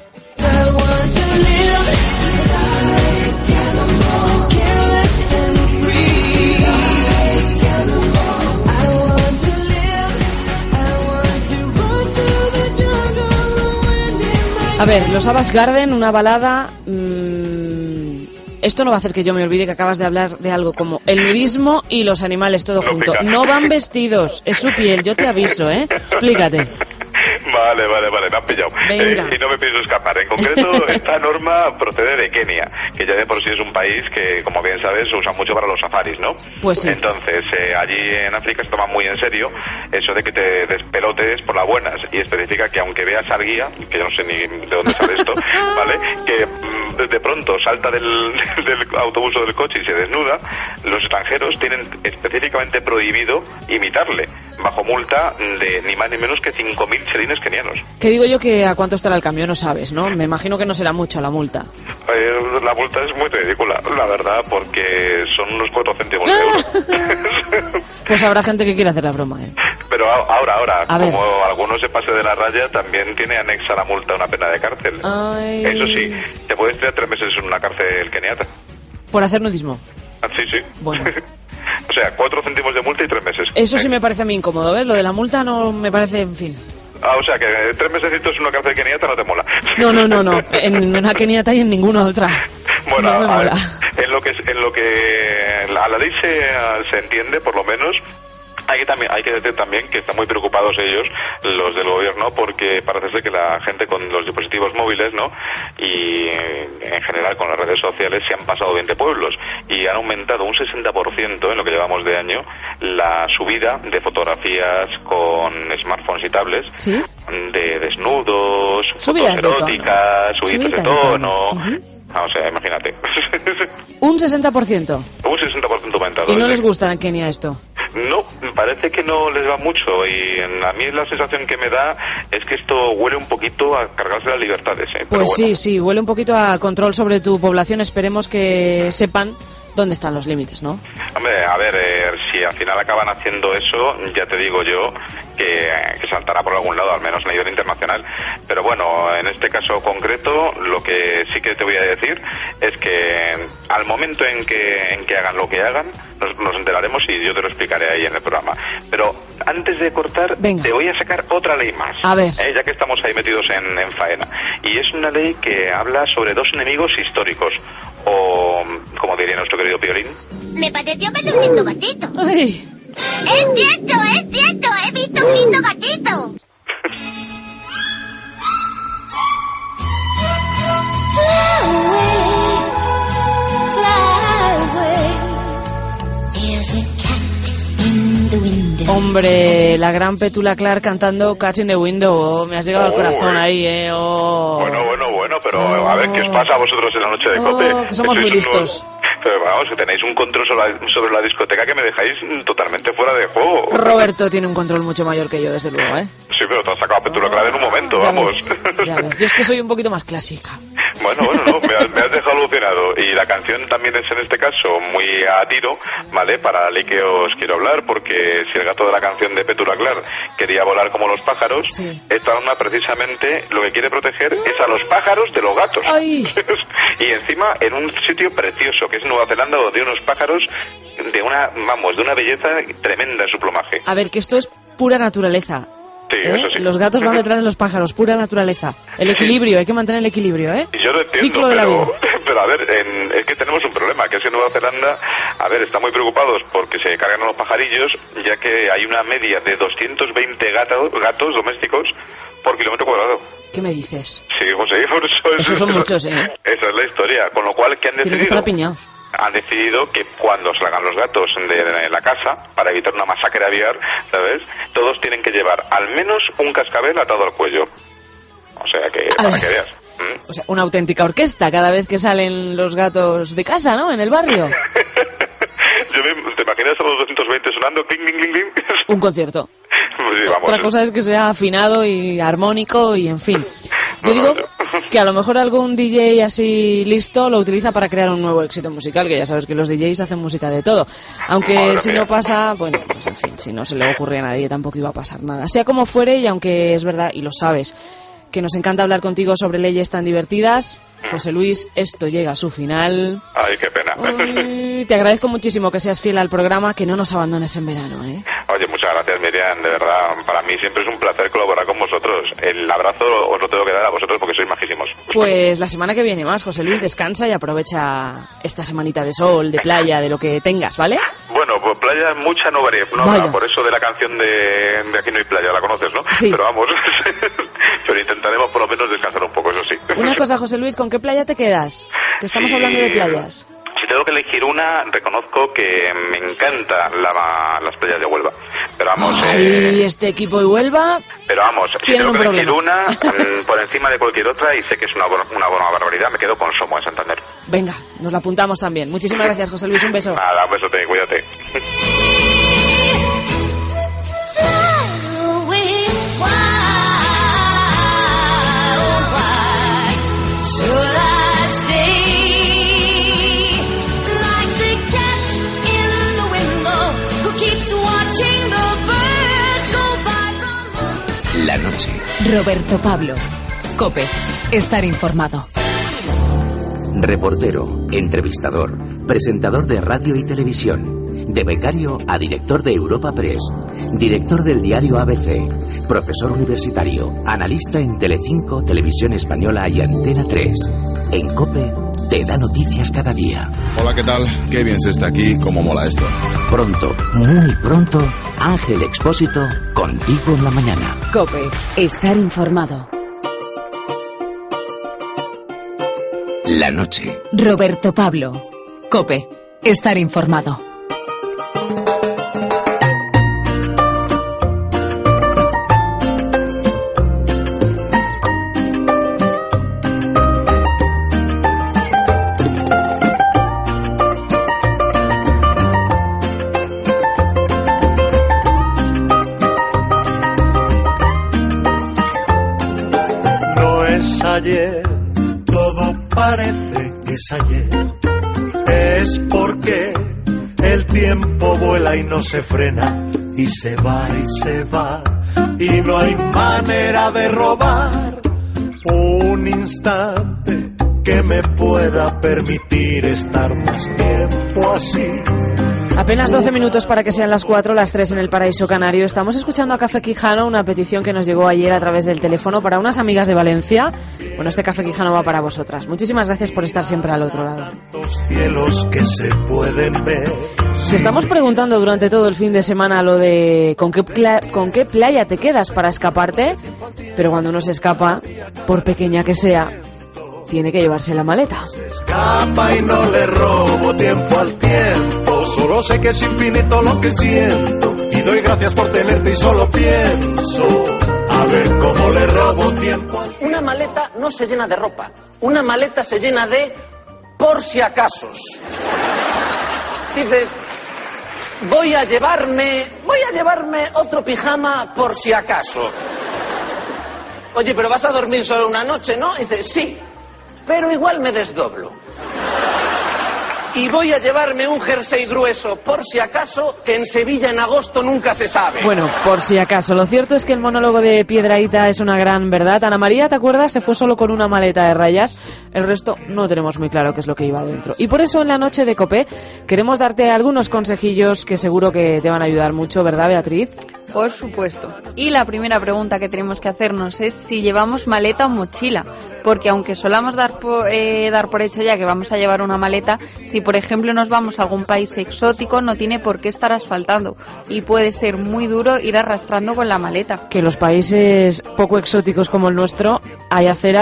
A ver, los Savage Garden, una balada... Mmm, esto no va a hacer que yo me olvide que acabas de hablar de algo como el nudismo y los animales todo junto. No van vestidos, es su piel, yo te aviso, ¿eh? Explícate. Vale, vale, vale, me han pillado. Eh, y no me pienso escapar. En concreto, esta norma procede de Kenia, que ya de por sí es un país que, como bien sabes, se usa mucho para los safaris, ¿no? Pues sí. Entonces, eh, allí en África se toma muy en serio eso de que te despelotes por las buenas. Y especifica que aunque veas al guía, que yo no sé ni de dónde sale esto, ¿vale? Que mm, de pronto salta del, del autobús o del coche y se desnuda, los extranjeros tienen específicamente prohibido imitarle, bajo multa de ni más ni menos que cinco mil chelines kenianos. ¿Qué digo yo que a cuánto estará el cambio? No sabes, ¿no? Me imagino que no será mucho la multa. Eh, la multa es muy ridícula, la verdad, porque son unos cuatro céntimos de euro. Pues habrá gente que quiere hacer la broma, ¿eh? Pero ahora, ahora, a como ver. alguno se pase de la raya, también tiene anexa la multa una pena de cárcel. Ay. Eso sí, te puedes tirar tres meses en una cárcel keniata. ¿Por hacer nudismo? Ah, sí, sí. Bueno. O sea, cuatro céntimos de multa y tres meses. Eso sí me parece a mí incómodo, ¿ves? Lo de la multa no me parece, en fin... Ah, o sea, que tres mesecitos en una cárcel keniata no te mola. No, no, no, no. En una keniata y en ninguna otra. Bueno, no me a mola. ver, en lo que en lo que a la ley se, se entiende, por lo menos. Hay que, también, hay que decir también que están muy preocupados ellos, los del gobierno, porque parece ser que la gente con los dispositivos móviles, ¿no?, y en general con las redes sociales se han pasado veinte pueblos y han aumentado un sesenta por ciento en lo que llevamos de año la subida de fotografías con smartphones y tablets, ¿sí?, de desnudos, subidas fotos eróticas, de subidas de tono. tono. Uh-huh. Ah, o sea, imagínate. Un sesenta por ciento. Un sesenta por ciento aumentado. ¿Y no ¿sí? les gusta en Kenia esto? No, parece que no les va mucho y a mí la sensación que me da es que esto huele un poquito a cargarse las libertades. ¿eh? Pero pues bueno. sí, sí, huele un poquito a control sobre tu población. Esperemos que sepan dónde están los límites, ¿no? Hombre, a ver, eh, si al final acaban haciendo eso, ya te digo yo que, que saltará por algún lado, al menos a nivel internacional. Pero bueno, en este caso concreto, lo que sí que te voy a decir es que al momento en que, en que hagan lo que hagan, nos, nos enteraremos y yo te lo explicaré ahí en el programa. Pero antes de cortar, Venga. te voy a sacar otra ley más, a ver. ¿eh? Ya que estamos ahí metidos en, en faena. Y es una ley que habla sobre dos enemigos históricos, o como diría nuestro querido Piolín. Me pareció ver un lindo gatito. Ay. Es cierto, es cierto, he visto un lindo gatito. Hombre, la gran Petula Clark cantando Catch in the Window. Oh, me has llegado al Oh, corazón eh. ahí, eh. Oh. Bueno, bueno, bueno, pero a ver qué os pasa a vosotros en la noche de cope. Oh, que somos Sois muy unos- listos. Pero vamos, que tenéis un control sobre la, sobre la discoteca que me dejáis totalmente fuera de juego. Roberto tiene un control mucho mayor que yo, desde luego, ¿eh? Sí, pero te has sacado a Petula Clark en un momento, Ya vamos. ves, ya ves. Yo es que soy un poquito más clásica. Bueno, bueno, no, me has, me has dejado alucinado. Y la canción también es en este caso muy a tiro, ¿vale? Para la ley que os quiero hablar, porque si el gato de la canción de Petula Clark quería volar como los pájaros, Sí. esta norma precisamente lo que quiere proteger es a los pájaros de los gatos. Ay. Y encima en un sitio precioso, que es Nueva Zelanda, donde hay unos pájaros de una, vamos, de una belleza tremenda en su plumaje. A ver, que esto es pura naturaleza. Sí, ¿eh? eso sí. Los gatos van detrás de los pájaros, pura naturaleza. El equilibrio, hay que mantener el equilibrio, ¿eh? Y yo lo entiendo, Ciclo de la pero, vida. pero a ver, en- es que tenemos un problema, que es que Nueva Zelanda, a ver, están muy preocupados porque se cargan a los pajarillos, ya que hay una media de doscientos veinte gatos, gatos domésticos por kilómetro cuadrado. ¿Qué me dices? Sí, José, por eso, Esos son muchos, ¿eh? Esa es la historia, con lo cual, ¿qué han Tienen que decidido? estar apiñados. Han decidido que cuando salgan los gatos de, de la casa, para evitar una masacre aviar, ¿sabes? Todos tienen que llevar al menos un cascabel atado al cuello. O sea que, para Ay. que veas. ¿Mm? O sea, una auténtica orquesta cada vez que salen los gatos de casa, ¿no? En el barrio. Yo me, ¿Te imaginas a los doscientos veinte sonando? Cling, cling, cling, cling? Un concierto. Sí, vamos. Otra cosa es que sea afinado y armónico y en fin. Yo digo que a lo mejor algún D J así listo lo utiliza para crear un nuevo éxito musical, que ya sabes que los D Js hacen música de todo. Aunque Madre si mía. no pasa, bueno, pues en fin, si no se le ocurre a nadie tampoco iba a pasar nada. Sea como fuere, y aunque es verdad, y lo sabes, que nos encanta hablar contigo sobre leyes tan divertidas, José Luis, esto llega a su final. Ay, qué pena. Uy, te agradezco muchísimo que seas fiel al programa, que no nos abandones en verano, ¿eh? Oye, muchas gracias, Miriam, de verdad, para mí siempre es un placer colaborar con vosotros. El abrazo os lo tengo que dar a vosotros porque sois majísimos. Pues la semana que viene más, José Luis, descansa y aprovecha esta semanita de sol, de playa, de lo que tengas, ¿vale? Bueno, pues playa mucha no veré, no Vaya. habrá, por eso de la canción de, de Aquí no hay playa, la conoces, ¿no? Sí. Pero vamos, pero intentaremos por lo menos descansar un poco, eso sí. Una cosa, José Luis, ¿con qué playa te quedas? Que estamos Sí. hablando de playas. Si tengo que elegir una, reconozco que me encanta la, las playas de Huelva. Pero vamos, Ay, eh, este equipo y Huelva. pero vamos, si Tienen tengo que un elegir problema. una, mm, por encima de cualquier otra, y sé que es una, buena- una buena barbaridad, me quedo con Somo de Santander. Venga, nos la apuntamos también. Muchísimas gracias, José Luis, un beso. Nada, un besote, cuídate. Should I stay like the cat in the window who keeps watching the birds go by? La noche. Roberto Pablo. COPE. Estar informado. Reportero, entrevistador, presentador de radio y televisión, de becario a director de Europa Press, director del diario A B C, profesor universitario, analista en Telecinco, Televisión Española y Antena tres. En COPE te da noticias cada día. Hola, ¿qué tal? Qué bien se está aquí, cómo mola esto. Pronto, muy pronto, Ángel Expósito contigo en la mañana. COPE. Estar informado. La noche. Roberto Pablo. COPE. Estar informado. No es ayer, todo parece que es ayer. Es porque el tiempo vuela y no se frena, y se va y se va, y no hay manera de robar un instante que me pueda permitir estar más tiempo así. Apenas doce minutos para que sean las cuatro, las tres en el Paraíso Canario. Estamos escuchando a Café Quijano, una petición que nos llegó ayer a través del teléfono para unas amigas de Valencia. Bueno, este Café Quijano va para vosotras. Muchísimas gracias por estar siempre al otro lado. Los cielos que se pueden ver. Te estamos preguntando durante todo el fin de semana lo de con qué, pla- con qué playa te quedas para escaparte, pero cuando uno se escapa, por pequeña que sea, tiene que llevarse la maleta. Escapa y no le robo tiempo al tiempo. Solo sé que es infinito lo que siento. Y doy gracias por tenerte y solo pienso a ver cómo le robo tiempo al tiempo. Una maleta no se llena de ropa. Una maleta se llena de por si acasos. Dices, voy a llevarme, voy a llevarme otro pijama por si acaso. Oye, pero vas a dormir solo una noche, ¿no? Dices, sí, pero igual me desdoblo. Y voy a llevarme un jersey grueso por si acaso, que en Sevilla en agosto nunca se sabe. Bueno, por si acaso, lo cierto es que el monólogo de Piedrahíta es una gran verdad. Ana María, ¿te acuerdas? Se fue solo con una maleta de rayas. El resto no tenemos muy claro qué es lo que iba dentro. Y por eso en la noche de COPE queremos darte algunos consejillos que seguro que te van a ayudar mucho, ¿verdad, Beatriz? Por supuesto. Y la primera pregunta que tenemos que hacernos es si llevamos maleta o mochila. Porque aunque solamos dar por, eh, dar por hecho ya que vamos a llevar una maleta, si por ejemplo nos vamos a algún país exótico no tiene por qué estar asfaltando. Y puede ser muy duro ir arrastrando con la maleta. Que en los países poco exóticos como el nuestro hay aceras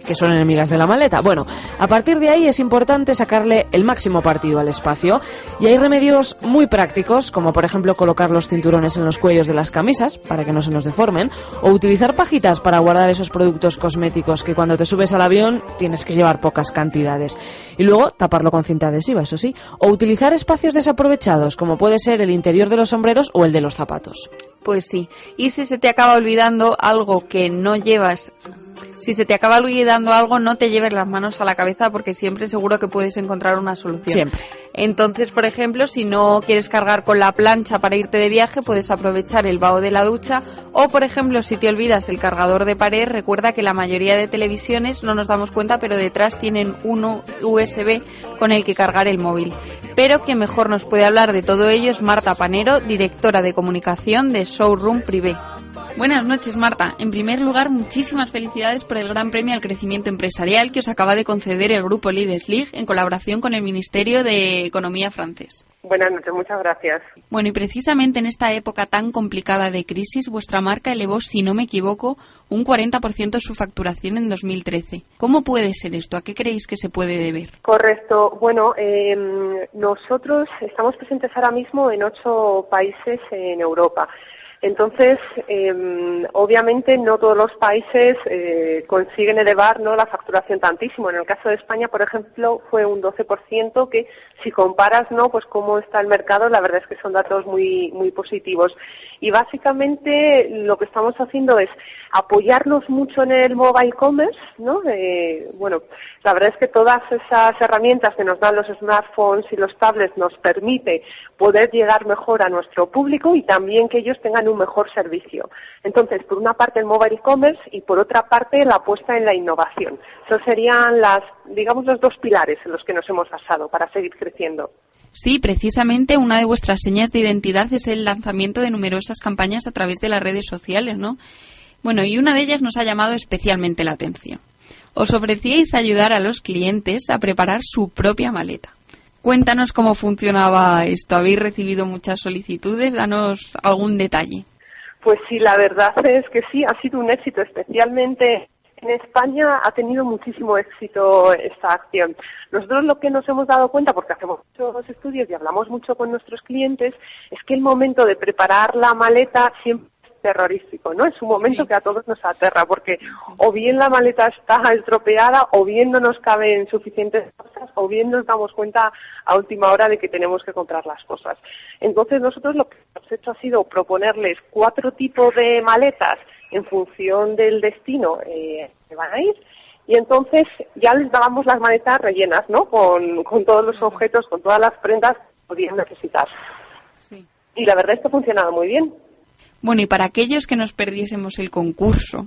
que son enemigas de la maleta. Bueno, a partir de ahí es importante sacarle el máximo partido al espacio, y hay remedios muy prácticos, como por ejemplo colocar los cinturones en los cuellos de las camisas para que no se nos deformen, o utilizar pajitas para guardar esos productos cosméticos que cuando te subes al avión tienes que llevar pocas cantidades, y luego taparlo con cinta adhesiva, eso sí, o utilizar espacios desaprovechados como puede ser el interior de los sombreros o el de los zapatos. Pues sí, y si se te acaba olvidando algo que no llevas, si se te acaba olvidando algo, no te lleves las manos a la cabeza, porque siempre seguro que puedes encontrar una solución. Siempre. Entonces, por ejemplo, si no quieres cargar con la plancha para irte de viaje, puedes aprovechar el vaho de la ducha, o por ejemplo, si te olvidas el cargador de pared, recuerda que la mayoría de televisiones, no nos damos cuenta, pero detrás tienen uno U S B con el que cargar el móvil. Pero quien mejor nos puede hablar de todo ello es Marta Panero, directora de comunicación de Showroom Privé. Buenas noches, Marta. En primer lugar, muchísimas felicidades por el Gran Premio al Crecimiento Empresarial que os acaba de conceder el Grupo Leaders League en colaboración con el Ministerio de Economía francés. Buenas noches, muchas gracias. Bueno, y precisamente en esta época tan complicada de crisis, vuestra marca elevó, si no me equivoco, un cuarenta por ciento su facturación en dos mil trece. ¿Cómo puede ser esto? ¿A qué creéis que se puede deber? Correcto. Bueno, eh, nosotros estamos presentes ahora mismo en ocho países en Europa. Entonces, eh, obviamente no todos los países eh, consiguen elevar, ¿no?, la facturación tantísimo. En el caso de España, por ejemplo, fue un doce por ciento, que si comparas, ¿no?, pues cómo está el mercado, la verdad es que son datos muy muy positivos. Y básicamente lo que estamos haciendo es apoyarnos mucho en el mobile commerce, ¿no? Eh, bueno, la verdad es que todas esas herramientas que nos dan los smartphones y los tablets nos permite poder llegar mejor a nuestro público y también que ellos tengan un mejor servicio. Entonces, por una parte el mobile commerce y por otra parte la apuesta en la innovación. Esos serían las, digamos, los dos pilares en los que nos hemos basado para seguir creciendo. Sí, precisamente una de vuestras señas de identidad es el lanzamiento de numerosas campañas a través de las redes sociales, ¿no? Bueno, y una de ellas nos ha llamado especialmente la atención. Os ofrecíais ayudar a los clientes a preparar su propia maleta. Cuéntanos cómo funcionaba esto. ¿Habéis recibido muchas solicitudes? Danos algún detalle. Pues sí, la verdad es que sí, ha sido un éxito, especialmente en España ha tenido muchísimo éxito esta acción. Nosotros lo que nos hemos dado cuenta, porque hacemos muchos estudios y hablamos mucho con nuestros clientes, es que el momento de preparar la maleta siempre es terrorífico, ¿no? Es un momento sí. que a todos nos aterra, porque o bien la maleta está estropeada, o bien no nos caben suficientes cosas, o bien nos damos cuenta a última hora de que tenemos que comprar las cosas. Entonces nosotros lo que hemos hecho ha sido proponerles cuatro tipos de maletas en función del destino eh, que van a ir, y entonces ya les dábamos las maletas rellenas, ¿no?, con, con todos los objetos, con todas las prendas que podían necesitar. Sí. Y la verdad es que ha funcionado muy bien. Bueno, y para aquellos que nos perdiésemos el concurso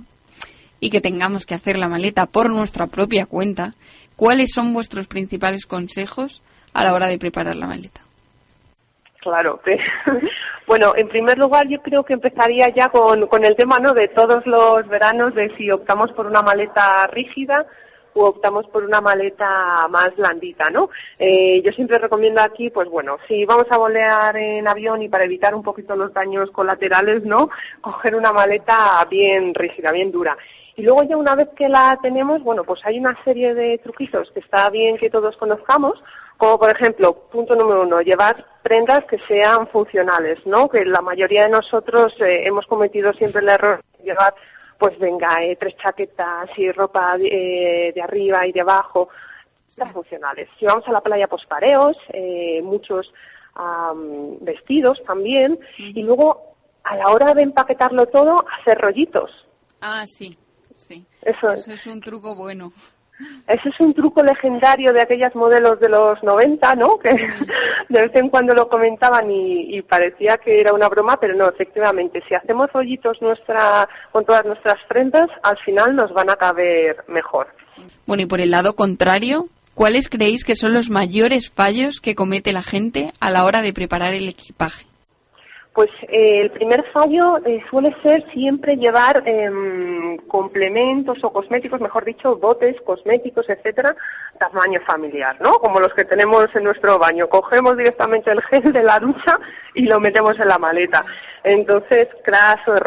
y que tengamos que hacer la maleta por nuestra propia cuenta, ¿cuáles son vuestros principales consejos a la hora de preparar la maleta? Claro, bueno, en primer lugar yo creo que empezaría ya con, con el tema, ¿no?, de todos los veranos, de si optamos por una maleta rígida o optamos por una maleta más blandita, ¿no? Eh, yo siempre recomiendo aquí, pues bueno, si vamos a volar en avión y para evitar un poquito los daños colaterales, ¿no?, coger una maleta bien rígida, bien dura. Y luego ya una vez que la tenemos, bueno, pues hay una serie de truquitos que está bien que todos conozcamos, como por ejemplo, punto número uno, llevar prendas que sean funcionales, ¿no? Que la mayoría de nosotros eh, hemos cometido siempre el error de llevar, pues venga, eh, tres chaquetas y ropa eh, de arriba y de abajo, prendas funcionales. Si vamos a la playa, pues pareos, eh, muchos um, vestidos también, uh-huh. y luego a la hora de empaquetarlo todo, hacer rollitos. Ah, sí, sí. Eso, Eso es un truco bueno. Ese es un truco legendario de aquellas modelos de los noventa, ¿no? Que de vez en cuando lo comentaban y, y parecía que era una broma, pero no, efectivamente, si hacemos rollitos nuestra, con todas nuestras prendas, al final nos van a caber mejor. Bueno, y por el lado contrario, ¿cuáles creéis que son los mayores fallos que comete la gente a la hora de preparar el equipaje? Pues eh, el primer fallo eh, suele ser siempre llevar eh, complementos o cosméticos, mejor dicho, botes, cosméticos, etcétera, tamaño familiar, ¿no? Como los que tenemos en nuestro baño. Cogemos directamente el gel de la ducha y lo metemos en la maleta. Entonces, craso error.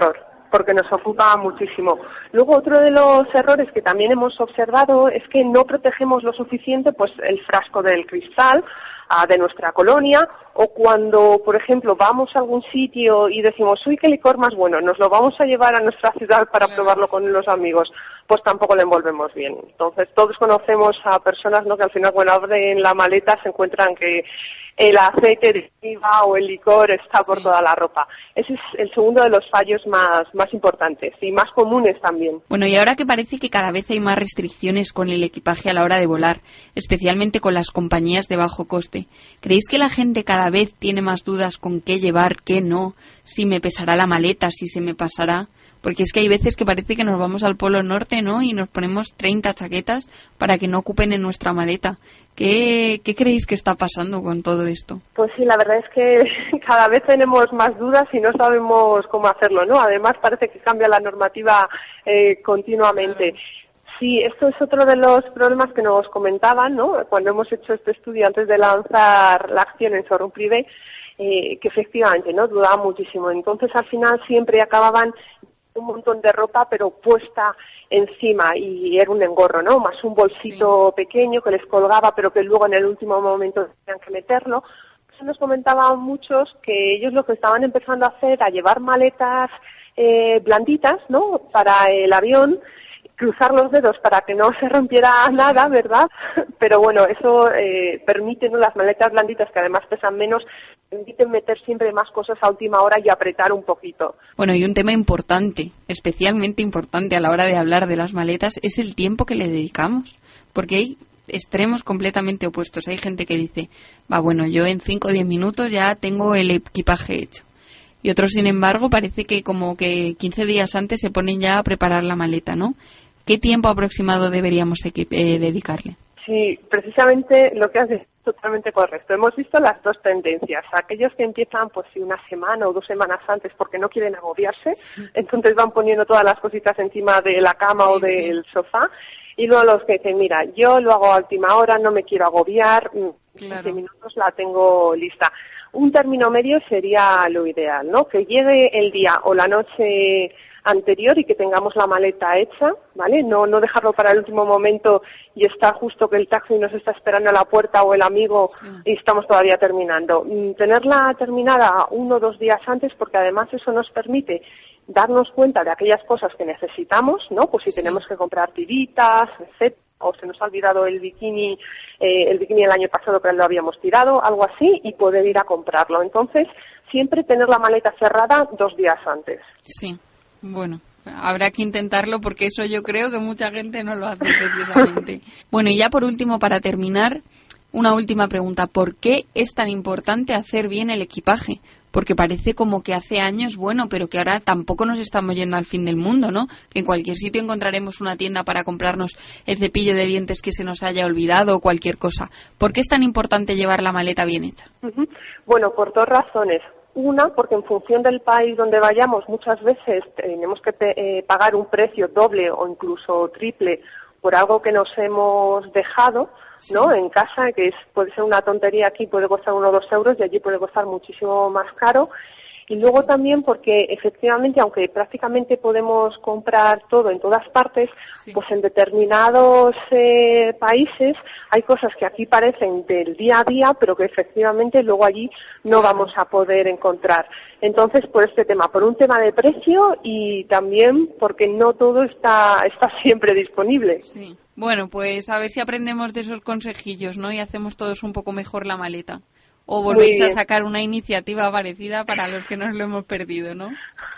porque nos ocupa muchísimo. Luego, otro de los errores que también hemos observado es que no protegemos lo suficiente pues el frasco del cristal a, de nuestra colonia, o cuando, por ejemplo, vamos a algún sitio y decimos, uy, qué licor más bueno, nos lo vamos a llevar a nuestra ciudad para probarlo con los amigos, pues tampoco lo envolvemos bien. Entonces, todos conocemos a personas, ¿no?, que al final, cuando abren la maleta se encuentran que el aceite de oliva o el licor está por sí. toda la ropa. Ese es el segundo de los fallos más, más importantes y más comunes también. Bueno, y ahora que parece que cada vez hay más restricciones con el equipaje a la hora de volar, especialmente con las compañías de bajo coste, ¿creéis que la gente cada vez tiene más dudas con qué llevar, qué no, si me pesará la maleta, si se me pasará? Porque es que hay veces que parece que nos vamos al Polo Norte, ¿no?, y nos ponemos treinta chaquetas para que no ocupen en nuestra maleta. ¿Qué, qué creéis que está pasando con todo esto? Pues sí, la verdad es que cada vez tenemos más dudas y no sabemos cómo hacerlo, ¿no? Además, parece que cambia la normativa eh, continuamente. Sí, esto es otro de los problemas que nos comentaban, ¿no?, cuando hemos hecho este estudio antes de lanzar la acción en Showroom Privé, eh, que efectivamente, ¿no?, dudaban muchísimo. Entonces, al final siempre acababan un montón de ropa pero puesta encima y era un engorro, ¿no? Más un bolsito sí. pequeño que les colgaba pero que luego en el último momento tenían que meterlo. Eso nos comentaban muchos que ellos lo que estaban empezando a hacer a llevar maletas eh, blanditas, ¿no?, para el avión, cruzar los dedos para que no se rompiera nada, ¿verdad? Pero bueno, eso eh, permite, ¿no?, las maletas blanditas, que además pesan menos, permiten meter siempre más cosas a última hora y apretar un poquito. Bueno, y un tema importante, especialmente importante a la hora de hablar de las maletas, es el tiempo que le dedicamos, porque hay extremos completamente opuestos. Hay gente que dice, va, bueno, yo en cinco o diez minutos ya tengo el equipaje hecho. Y otros, sin embargo, parece que como que quince días antes se ponen ya a preparar la maleta, ¿no? ¿Qué tiempo aproximado deberíamos equi- eh, dedicarle? Sí, precisamente lo que has dicho es totalmente correcto. Hemos visto las dos tendencias. Aquellos que empiezan pues una semana o dos semanas antes porque no quieren agobiarse, entonces van poniendo todas las cositas encima de la cama sí, o del sí. sofá. Y luego los que dicen, mira, yo lo hago a última hora, no me quiero agobiar, en claro. quince minutos la tengo lista. Un término medio sería lo ideal, ¿no? Que llegue el día o la noche anterior y que tengamos la maleta hecha, ¿vale? No no dejarlo para el último momento y está justo que el taxi nos está esperando a la puerta o el amigo sí. y estamos todavía terminando. Tenerla terminada uno o dos días antes, porque además eso nos permite darnos cuenta de aquellas cosas que necesitamos, ¿no? Pues si sí. tenemos que comprar tiritas, etcétera, o se nos ha olvidado el bikini, eh, el bikini el año pasado que lo habíamos tirado, algo así, y poder ir a comprarlo. Entonces, siempre tener la maleta cerrada dos días antes. Sí. Bueno, habrá que intentarlo porque eso yo creo que mucha gente no lo hace precisamente. Bueno, y ya por último, para terminar, una última pregunta. ¿Por qué es tan importante hacer bien el equipaje? Porque parece como que hace años, bueno, pero que ahora tampoco nos estamos yendo al fin del mundo, ¿no? Que en cualquier sitio encontraremos una tienda para comprarnos el cepillo de dientes que se nos haya olvidado o cualquier cosa. ¿Por qué es tan importante llevar la maleta bien hecha? Uh-huh. Bueno, por dos razones. Una, porque en función del país donde vayamos, muchas veces tenemos que eh, pagar un precio doble o incluso triple por algo que nos hemos dejado, ¿no? Sí. En casa, que es, puede ser una tontería aquí, puede costar uno o dos euros y allí puede costar muchísimo más caro. Y luego también porque efectivamente, aunque prácticamente podemos comprar todo en todas partes, sí. pues en determinados eh, países hay cosas que aquí parecen del día a día, pero que efectivamente luego allí no vamos a poder encontrar. Entonces, por este tema, por un tema de precio y también porque no todo está, está siempre disponible. Sí. Bueno, pues a ver si aprendemos de esos consejillos, ¿no? Y hacemos todos un poco mejor la maleta. O volvéis a sacar una iniciativa parecida para los que nos lo hemos perdido, ¿no?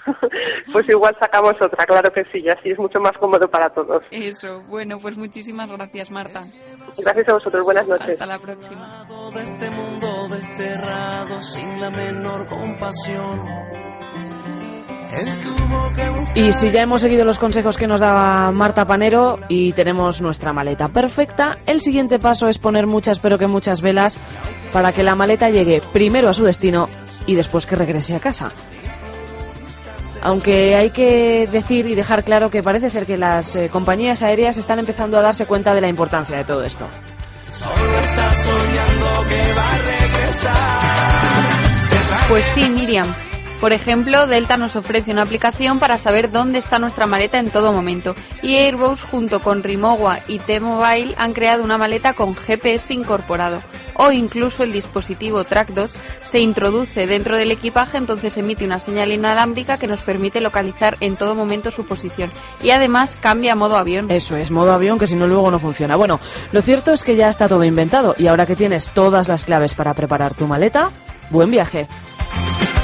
Pues igual sacamos otra, claro que sí, y así es mucho más cómodo para todos. Eso, bueno, pues muchísimas gracias, Marta. Gracias a vosotros, buenas noches. Hasta la próxima. De este mundo desterrado sin la menor compasión. Y si ya hemos seguido los consejos que nos daba Marta Panero y tenemos nuestra maleta perfecta, el siguiente paso es poner muchas pero que muchas velas para que la maleta llegue primero a su destino y después que regrese a casa. Aunque hay que decir y dejar claro que parece ser que las eh, compañías aéreas están empezando a darse cuenta de la importancia de todo esto. Solo está soñando que va a regresar. Pues sí, Miriam. Por ejemplo, Delta nos ofrece una aplicación para saber dónde está nuestra maleta en todo momento. Y Airbus, junto con Rimowa y T-Mobile, han creado una maleta con G P S incorporado. O incluso el dispositivo Track dos se introduce dentro del equipaje, entonces emite una señal inalámbrica que nos permite localizar en todo momento su posición. Y además cambia a modo avión. Eso es, modo avión, que si no luego no funciona. Bueno, lo cierto es que ya está todo inventado y ahora que tienes todas las claves para preparar tu maleta, buen viaje.